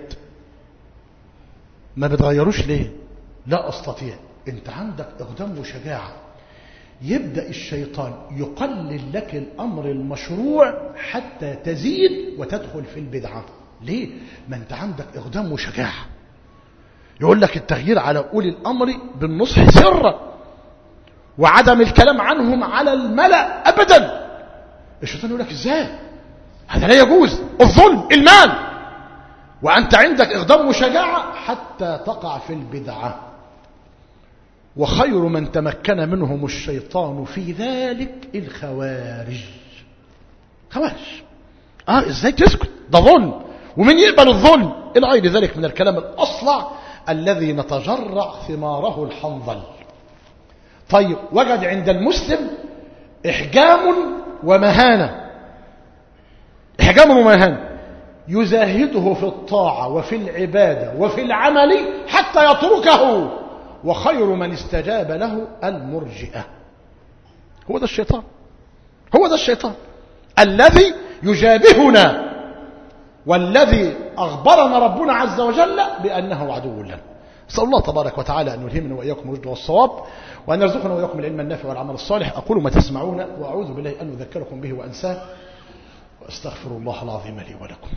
ما بتغيروش ليه؟ لا أستطيع. أنت عندك إقدام وشجاعة، يبدأ الشيطان يقلل لك الأمر المشروع حتى تزيد وتدخل في البدعة. ليه؟ ما أنت عندك إقدام وشجاعة. يقول لك التغيير على أولي الأمر بالنصح سرا وعدم الكلام عنهم على الملأ أبدا. الشيطان يقول لك إزاي؟ هذا لا يجوز، الظلم، المال، وأنت عندك إقدام وشجاعة حتى تقع في البدعة. وخير من تمكن منهم الشيطان في ذلك الخوارج. خوارج آه إزاي تسكت؟ ده ظلم، ومن يقبل الظلم إلى غير ذلك من الكلام الأصلع الذي نتجرع ثماره الحنظل. طيب وجد عند المسلم إحجام ومهانة. إحجام ومهانة يزاهده في الطاعة وفي العبادة وفي العمل حتى يتركه، وخير من استجاب له المرجئة. هو ده الشيطان، هو ده الشيطان الذي يجابهنا، والذي أخبرنا ربنا عز وجل بأنه عدو لنا. أسأل الله تبارك وتعالى أن يلهمنا وإياكم الرشد والصواب، وأن يرزقنا وإياكم العلم النافع والعمل الصالح. أقول ما تسمعون وأعوذ بالله أن أذكركم به وأنساه، وأستغفر الله العظيم لي ولكم.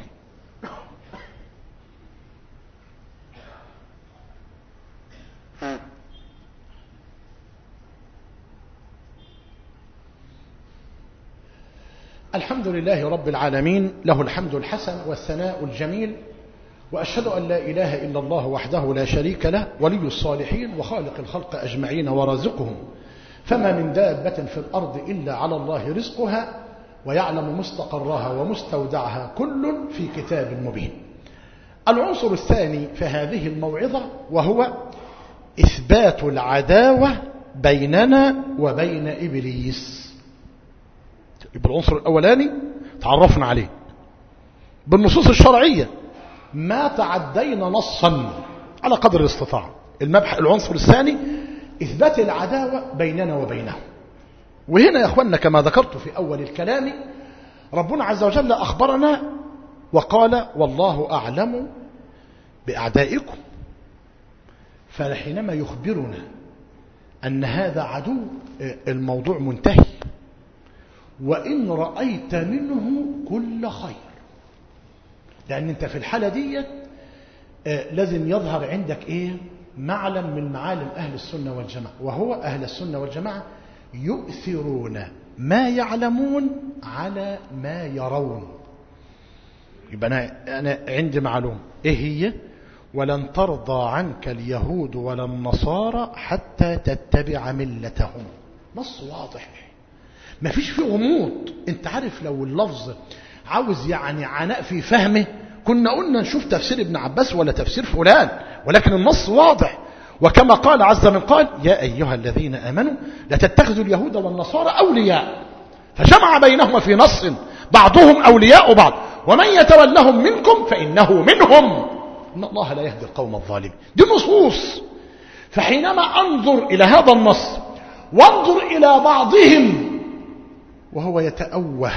الحمد لله رب العالمين، له الحمد الحسن والثناء الجميل، وأشهد أن لا إله إلا الله وحده لا شريك له، ولي الصالحين وخالق الخلق أجمعين ورازقهم، فما من دابة في الأرض إلا على الله رزقها ويعلم مستقرها ومستودعها كل في كتاب مبين. العنصر الثاني في هذه الموعظة وهو إثبات العداوة بيننا وبين إبليس. يبقى العنصر الأولاني تعرفنا عليه بالنصوص الشرعية، ما تعدينا نصا على قدر الاستطاعة. المبحث العنصر الثاني إثبات العداوة بيننا وبينه. وهنا يا أخوانا كما ذكرت في أول الكلام، ربنا عز وجل أخبرنا وقال والله أعلم بأعدائكم. فحينما يخبرنا أن هذا عدو الموضوع منتهي، وإن رأيت منه كل خير، لأن أنت في الحالة دي لازم يظهر عندك إيه؟ معلم من معالم أهل السنة والجماعة، وهو أهل السنة والجماعة يؤثرون ما يعلمون على ما يرون. يبقى أنا, أنا عندي معلوم إيه هي؟ ولن ترضى عنك اليهود ولا النصارى حتى تتبع ملتهم. نص واضح، ما فيش فيه غموض. انت عارف لو اللفظ عاوز يعني عناء في فهمه كنا قلنا نشوف تفسير ابن عباس ولا تفسير فلان، ولكن النص واضح. وكما قال عز من قال يا أيها الذين آمنوا لا تتخذوا اليهود والنصارى أولياء، فجمع بينهما في نص بعضهم أولياء بعض ومن يتولهم منكم فإنه منهم إن الله لا يهدي القوم الظالمين. دي نصوص. فحينما أنظر إلى هذا النص وانظر إلى بعضهم وهو يتأوه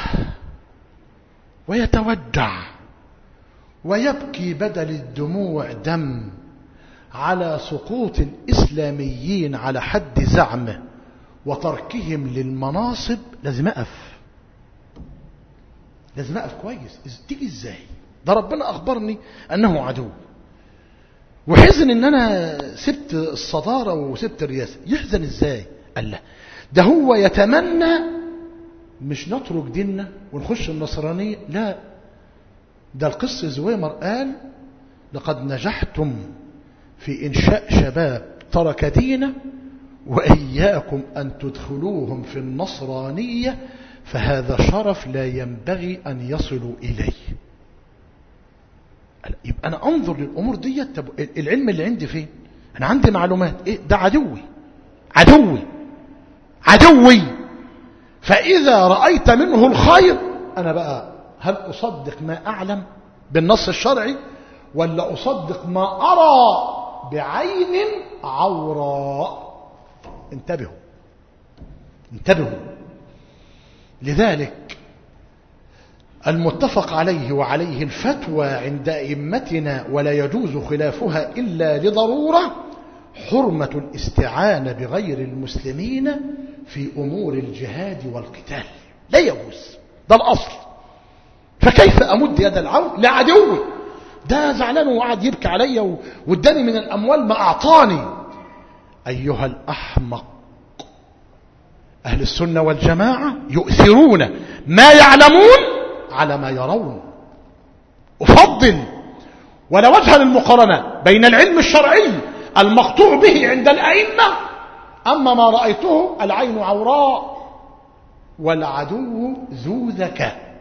ويتودع ويبكي بدل الدموع دم على سقوط الإسلاميين على حد زعمه وتركهم للمناصب، لازم أقف، لازم أقف كويس. تيجي إزاي؟ ده ربنا أخبرني أنه عدو، وحزن أن أنا سبت الصدارة وسبت الرئاسة. يحزن إزاي؟ قال لا، ده هو يتمنى مش نترك ديننا ونخش النصرانية، لا، ده القس زويمر قال لقد نجحتم في إنشاء شباب ترك دينه وإياكم أن تدخلوهم في النصرانية، فهذا شرف لا ينبغي أن يصلوا إليه. يبقى أنا أنظر للأمور دي. العلم اللي عندي فين؟ أنا عندي معلومات. إيه ده؟ عدوي عدوي عدوي. فإذا رأيت منه الخير أنا بقى هل أصدق ما أعلم بالنص الشرعي ولا أصدق ما أرى بعين عوراء؟ انتبهوا انتبهوا. لذلك المتفق عليه وعليه الفتوى عند أئمتنا ولا يجوز خلافها إلا لضرورة حرمة الاستعانة بغير المسلمين في أمور الجهاد والقتال، لا يجوز، ده الأصل. فكيف أمد يد العون لعدوي؟ ده زعلان وقعد يبكي علي واداني من الأموال ما أعطاني. أيها الأحمق، أهل السنة والجماعة يؤثرون ما يعلمون على ما يرون. أفضل ولا وجه للمقارنة بين العلم الشرعي المقطوع به عند الأئمة أما ما رأيته العين عوراء والعدو ذو ذكاء.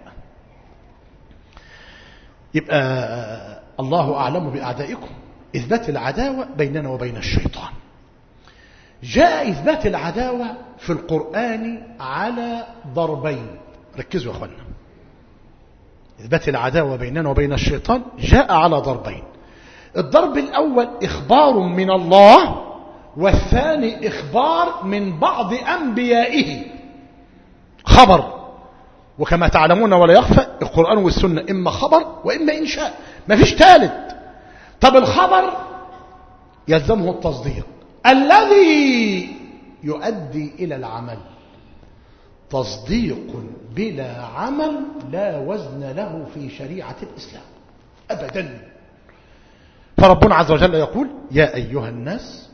يبقى الله أعلم بأعدائكم. إثبات العداوة بيننا وبين الشيطان. جاء إثبات العداوة في القرآن على ضربين، ركزوا يا أخوانا. إثبات العداوة بيننا وبين الشيطان جاء على ضربين. الضرب الأول إخبار من الله، والثاني إخبار من بعض أنبيائه. خبر، وكما تعلمون ولا يخفى القرآن والسنة إما خبر وإما إنشاء، ما فيش ثالث. طب الخبر يلزمه التصديق الذي يؤدي إلى العمل. تصديق بلا عمل لا وزن له في شريعة الإسلام أبدا. فربنا عز وجل يقول يا أيها الناس،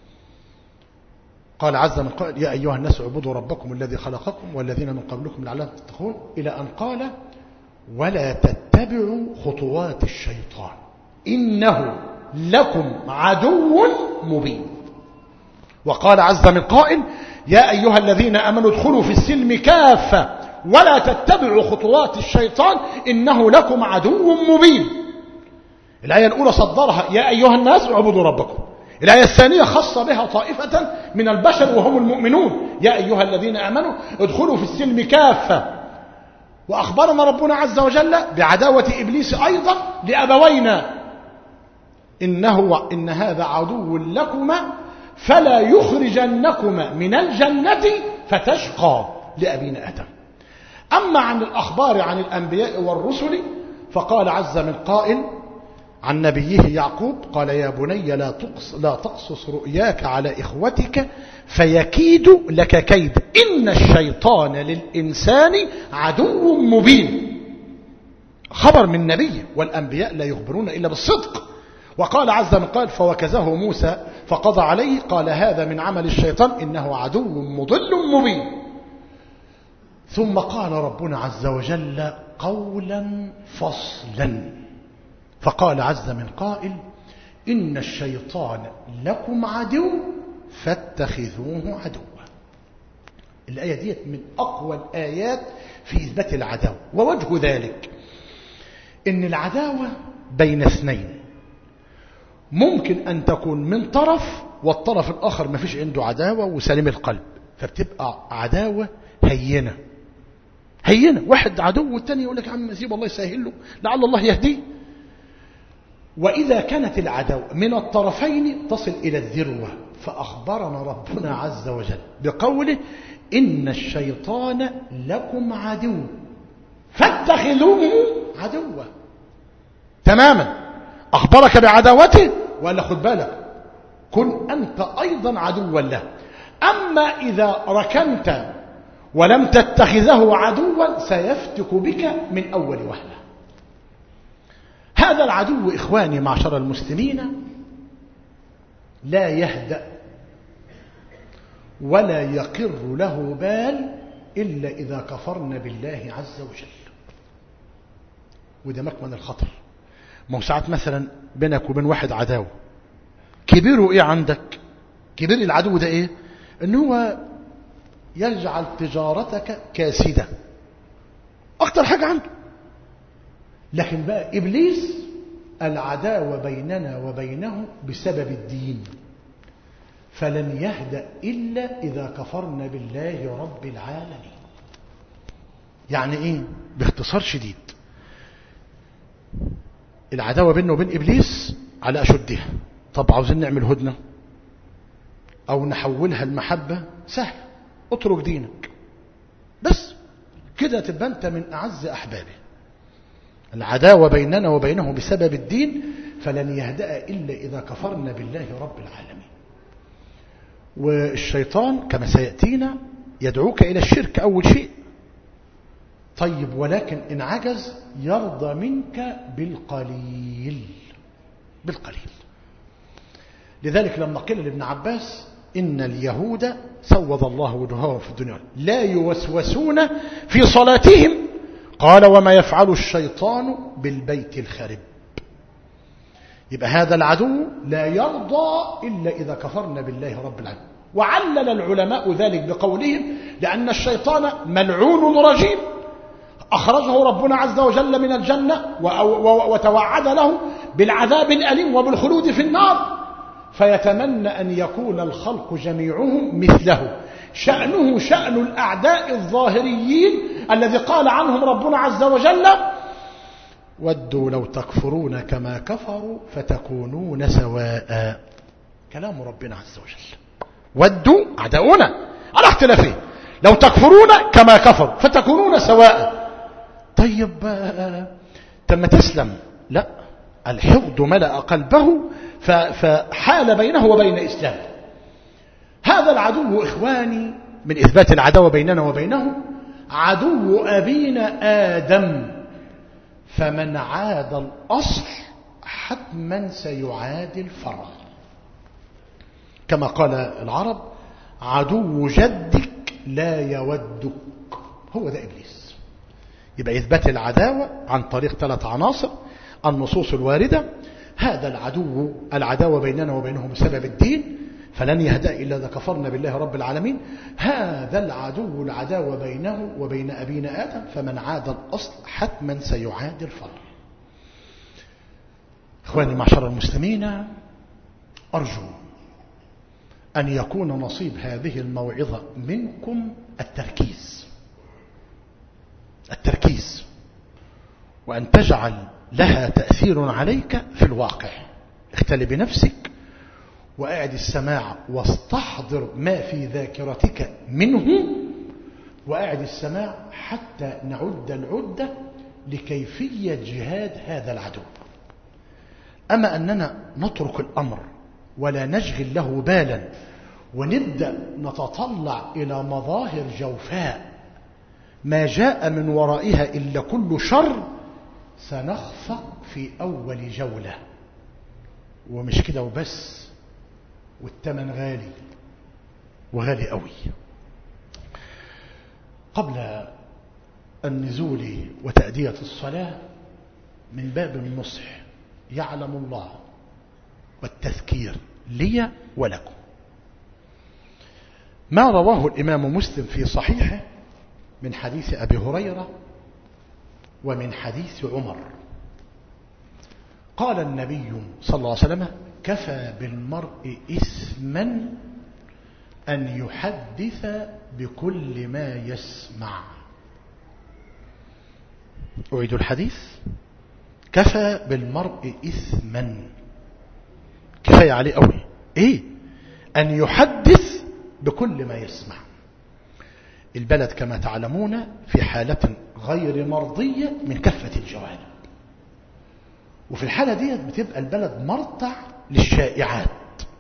قال عز من قال يا أيها الناس اعبدوا ربكم الذي خلقكم والذين من قبلكم لعلكم تتقون، إلى أن قال ولا تتبعوا خطوات الشيطان إنه لكم عدو مبين. وقال عز من قائل يا أيها الذين آمنوا ادخلوا في السلم كافة ولا تتبعوا خطوات الشيطان إنه لكم عدو مبين. الآية الأولى صدرها يا أيها الناس اعبدوا ربكم. الآية الثانية خص بها طائفة من البشر وهم المؤمنون يا أيها الذين آمنوا ادخلوا في السلم كافة. وأخبرنا ربنا عز وجل بعداوة إبليس أيضا لأبوينا إنه إن هذا عدو لكما فلا يخرجنكما من الجنة فتشقى لأبينا آدم. أما عن الأخبار عن الأنبياء والرسل فقال عز من قائل عن نبيه يعقوب قال يا بني لا تقص لا تقصص رؤياك على إخوتك فيكيد لك كيد إن الشيطان للإنسان عدو مبين. خبر من نبي، والأنبياء لا يخبرون إلا بالصدق. وقال عز من قال فوكزه موسى فقضى عليه قال هذا من عمل الشيطان إنه عدو مضل مبين. ثم قال ربنا عز وجل قولا فصلا فقال عز من قائل إن الشيطان لكم عدو فاتخذوه عدوا. الآية دي من أقوى الآيات في إثبات العداوة. ووجه ذلك إن العداوة بين اثنين ممكن أن تكون من طرف والطرف الآخر ما فيش عنده عداوة وسليم القلب، فبتبقى عداوة هينة هينة. واحد عدو والتاني يقول لك يا عم سيب الله يسهل له لعل الله يهديه. وإذا كانت العداوة من الطرفين تصل إلى الذروة فأخبرنا ربنا عز وجل بقوله إن الشيطان لكم عدو فاتخذوه عدوا. تماما أخبرك بعداوته ولا خد بالك كن أنت أيضا عدوا له. أما إذا ركنت ولم تتخذه عدوا سيفتك بك من أول وهلة. هذا العدو إخواني معشر المسلمين لا يهدأ ولا يقر له بال إلا إذا كفرن بالله عز وجل. وده مكمن الخطر. ما هو ساعات مثلا بينك وبين واحد عداوة، كبيره إيه عندك؟ كبير العدو ده إيه؟ إنه هو يجعل تجارتك كاسدة، أكتر حاجة عنده. لكن بقى إبليس العداوة بيننا وبينه بسبب الدين، فلن يهدأ إلا إذا كفرنا بالله رب العالمين. يعني إيه؟ باختصار شديد، العداوة بينه وبين إبليس على أشدها. طب عاوزين نعمل هدنة أو نحولها المحبة، سهل، اترك دينك بس كده تبقى أنت من أعز أحبابه. العداوة بيننا وبينه بسبب الدين، فلن يهدأ إلا إذا كفرنا بالله رب العالمين. والشيطان كما سيأتينا يدعوك إلى الشرك أول شيء. طيب ولكن إن عجز يرضى منك بالقليل بالقليل. لذلك لما قيل لابن عباس إن اليهود سود الله وجوههم في الدنيا لا يوسوسون في صلاتهم، قال وما يفعل الشيطان بالبيت الخرب. يبقى هذا العدو لا يرضى إلا إذا كفرنا بالله رب العالمين. وعلل العلماء ذلك بقولهم لأن الشيطان ملعون رجيم أخرجه ربنا عز وجل من الجنة وتوعد له بالعذاب الأليم وبالخلود في النار، فيتمنى أن يكون الخلق جميعهم مثله. شأنه شأن الأعداء الظاهريين الذي قال عنهم ربنا عز وجل ودوا لو تكفرون كما كفروا فتكونون سواء. كلام ربنا عز وجل، ودوا أعداؤنا على اختلافه لو تكفرون كما كفروا فتكونون سواء. طيب تم تسلم؟ لا، الحقد ملأ قلبه فحال بينه وبين إسلام. هذا العدو إخواني من إثبات العداوة بيننا وبينه عدو أبينا آدم، فمن عاد الأصل حتما سيعادي الفرع. كما قال العرب عدو جدك لا يودك، هو ده إبليس. يبقى إثبات العداوة عن طريق ثلاث عناصر: النصوص الواردة، هذا العدو العداوة بيننا وبينه بسبب الدين، فلن يهدأ إلا إذا كفرنا بالله رب العالمين. هذا العدو العداوة بينه وبين أبينا آدم، فمن عاد الأصل حتما سيعاد الفرع. إخواني معشر المسلمين، أرجو أن يكون نصيب هذه الموعظة منكم التركيز التركيز وأن تجعل لها تأثير عليك في الواقع. اختل بنفسك وأعد السماع واستحضر ما في ذاكرتك منه، وأعد السماع حتى نعد العدة لكيفية جهاد هذا العدو. أما أننا نترك الأمر ولا نشغل له بالا ونبدأ نتطلع إلى مظاهر جوفاء ما جاء من ورائها إلا كل شر، سنخفق في أول جولة. ومش كده وبس، والثمن غالي وغالي قوي. قبل النزول وتأدية الصلاة، من باب النصح يعلم الله والتذكير لي ولكم، ما رواه الإمام مسلم في صحيحه من حديث أبي هريرة ومن حديث عمر. قال النبي صلى الله عليه وسلم: كفى بالمرء إثما أن يحدث بكل ما يسمع. أعيد الحديث: كفى بالمرء إثما، كفاية عليه قوي إيه؟ أن يحدث بكل ما يسمع. البلد كما تعلمون في حالة غير مرضية من كافة الجوانب، وفي الحالة دي بتبقى البلد مرتع للشائعات.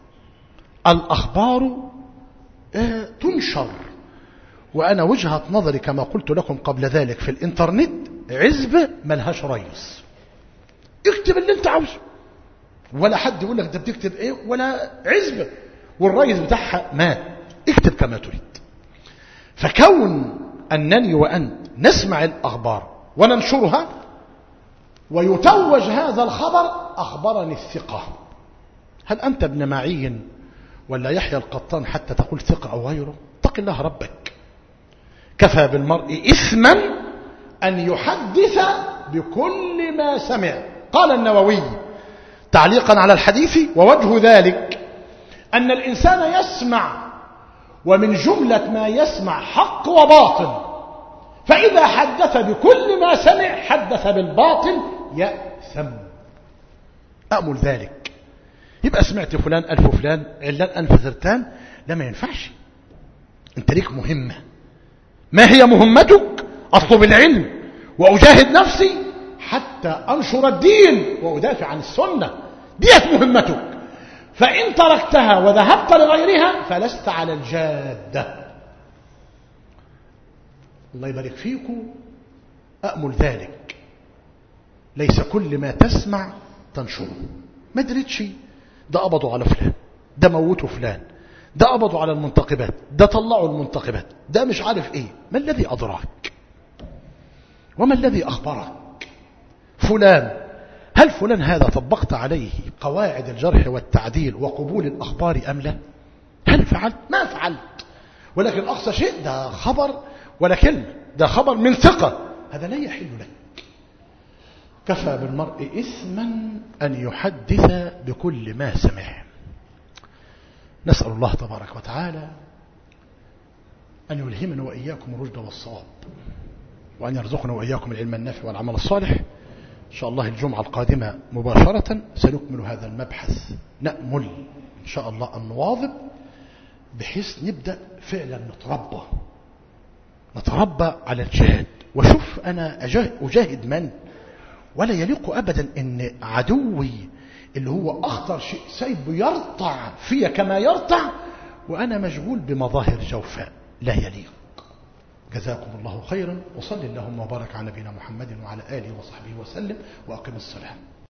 الأخبار آه تنشر، وأنا وجهة نظري كما قلت لكم قبل ذلك في الإنترنت عزبة ملهاش رئيس. اكتب اللي انت عاوزه، ولا حد يقول لك ده بتكتب ايه، ولا عزبة والرئيس بتاعها مات. اكتب كما تريد. فكون أنني وأنت نسمع الأخبار وننشرها ويتوج هذا الخبر أخبرني الثقة. هل أنت ابن معين ولا يحيى القطان حتى تقول ثقة أو غيره؟ اتق الله ربك. كفى بالمرء إثما أن يحدث بكل ما سمع. قال النووي تعليقا على الحديث: ووجه ذلك أن الإنسان يسمع، ومن جملة ما يسمع حق وباطل، فإذا حدث بكل ما سمع حدث بالباطل يأثم. أأمل ذلك. يبقى سمعت فلان ألف فلان علان أنف ثرتان، لا ما ينفعش. أنت ليك مهمة. ما هي مهمتك؟ أطلب العلم وأجاهد نفسي حتى أنشر الدين وأدافع عن السنة. ديت مهمتك. فإن تركتها وذهبت لغيرها فلست على الجادة. الله يبارك فيكم. أأمل ذلك. ليس كل ما تسمع تنشره. ما دريتش ده قبضوا على فلان، ده موتوا فلان، ده قبضوا على المنتقبات، ده طلعوا المنتقبات، ده مش عارف ايه. ما الذي أدراك؟ وما الذي أخبرك؟ فلان، هل فلان هذا طبقت عليه قواعد الجرح والتعديل وقبول الأخبار أم لا؟ هل فعلت؟ ما فعلت. ولكن أقصى شيء ده خبر ولا كلمة، ده خبر من ثقة، هذا لا يحل لك. كفى بالمرء إثما أن يحدث بكل ما سمع. نسأل الله تبارك وتعالى أن يلهمنا وإياكم الرشد والصواب، وأن يرزقنا وإياكم العلم النافع والعمل الصالح. إن شاء الله الجمعة القادمة مباشرة سنكمل هذا المبحث. نأمل إن شاء الله أن نواظب بحيث نبدأ فعلا نتربى نتربى على الجهاد. وشوف أنا أجاهد من، ولا يليق أبدا أن عدوي اللي هو أخطر شيء سيب يرطع فيا كما يرطع وأنا مشغول بمظاهر جوفاء، لا يليق. جزاكم الله خيرا، وصل اللهم وبارك على نبينا محمد وعلى آله وصحبه وسلم، وأقم الصلاة.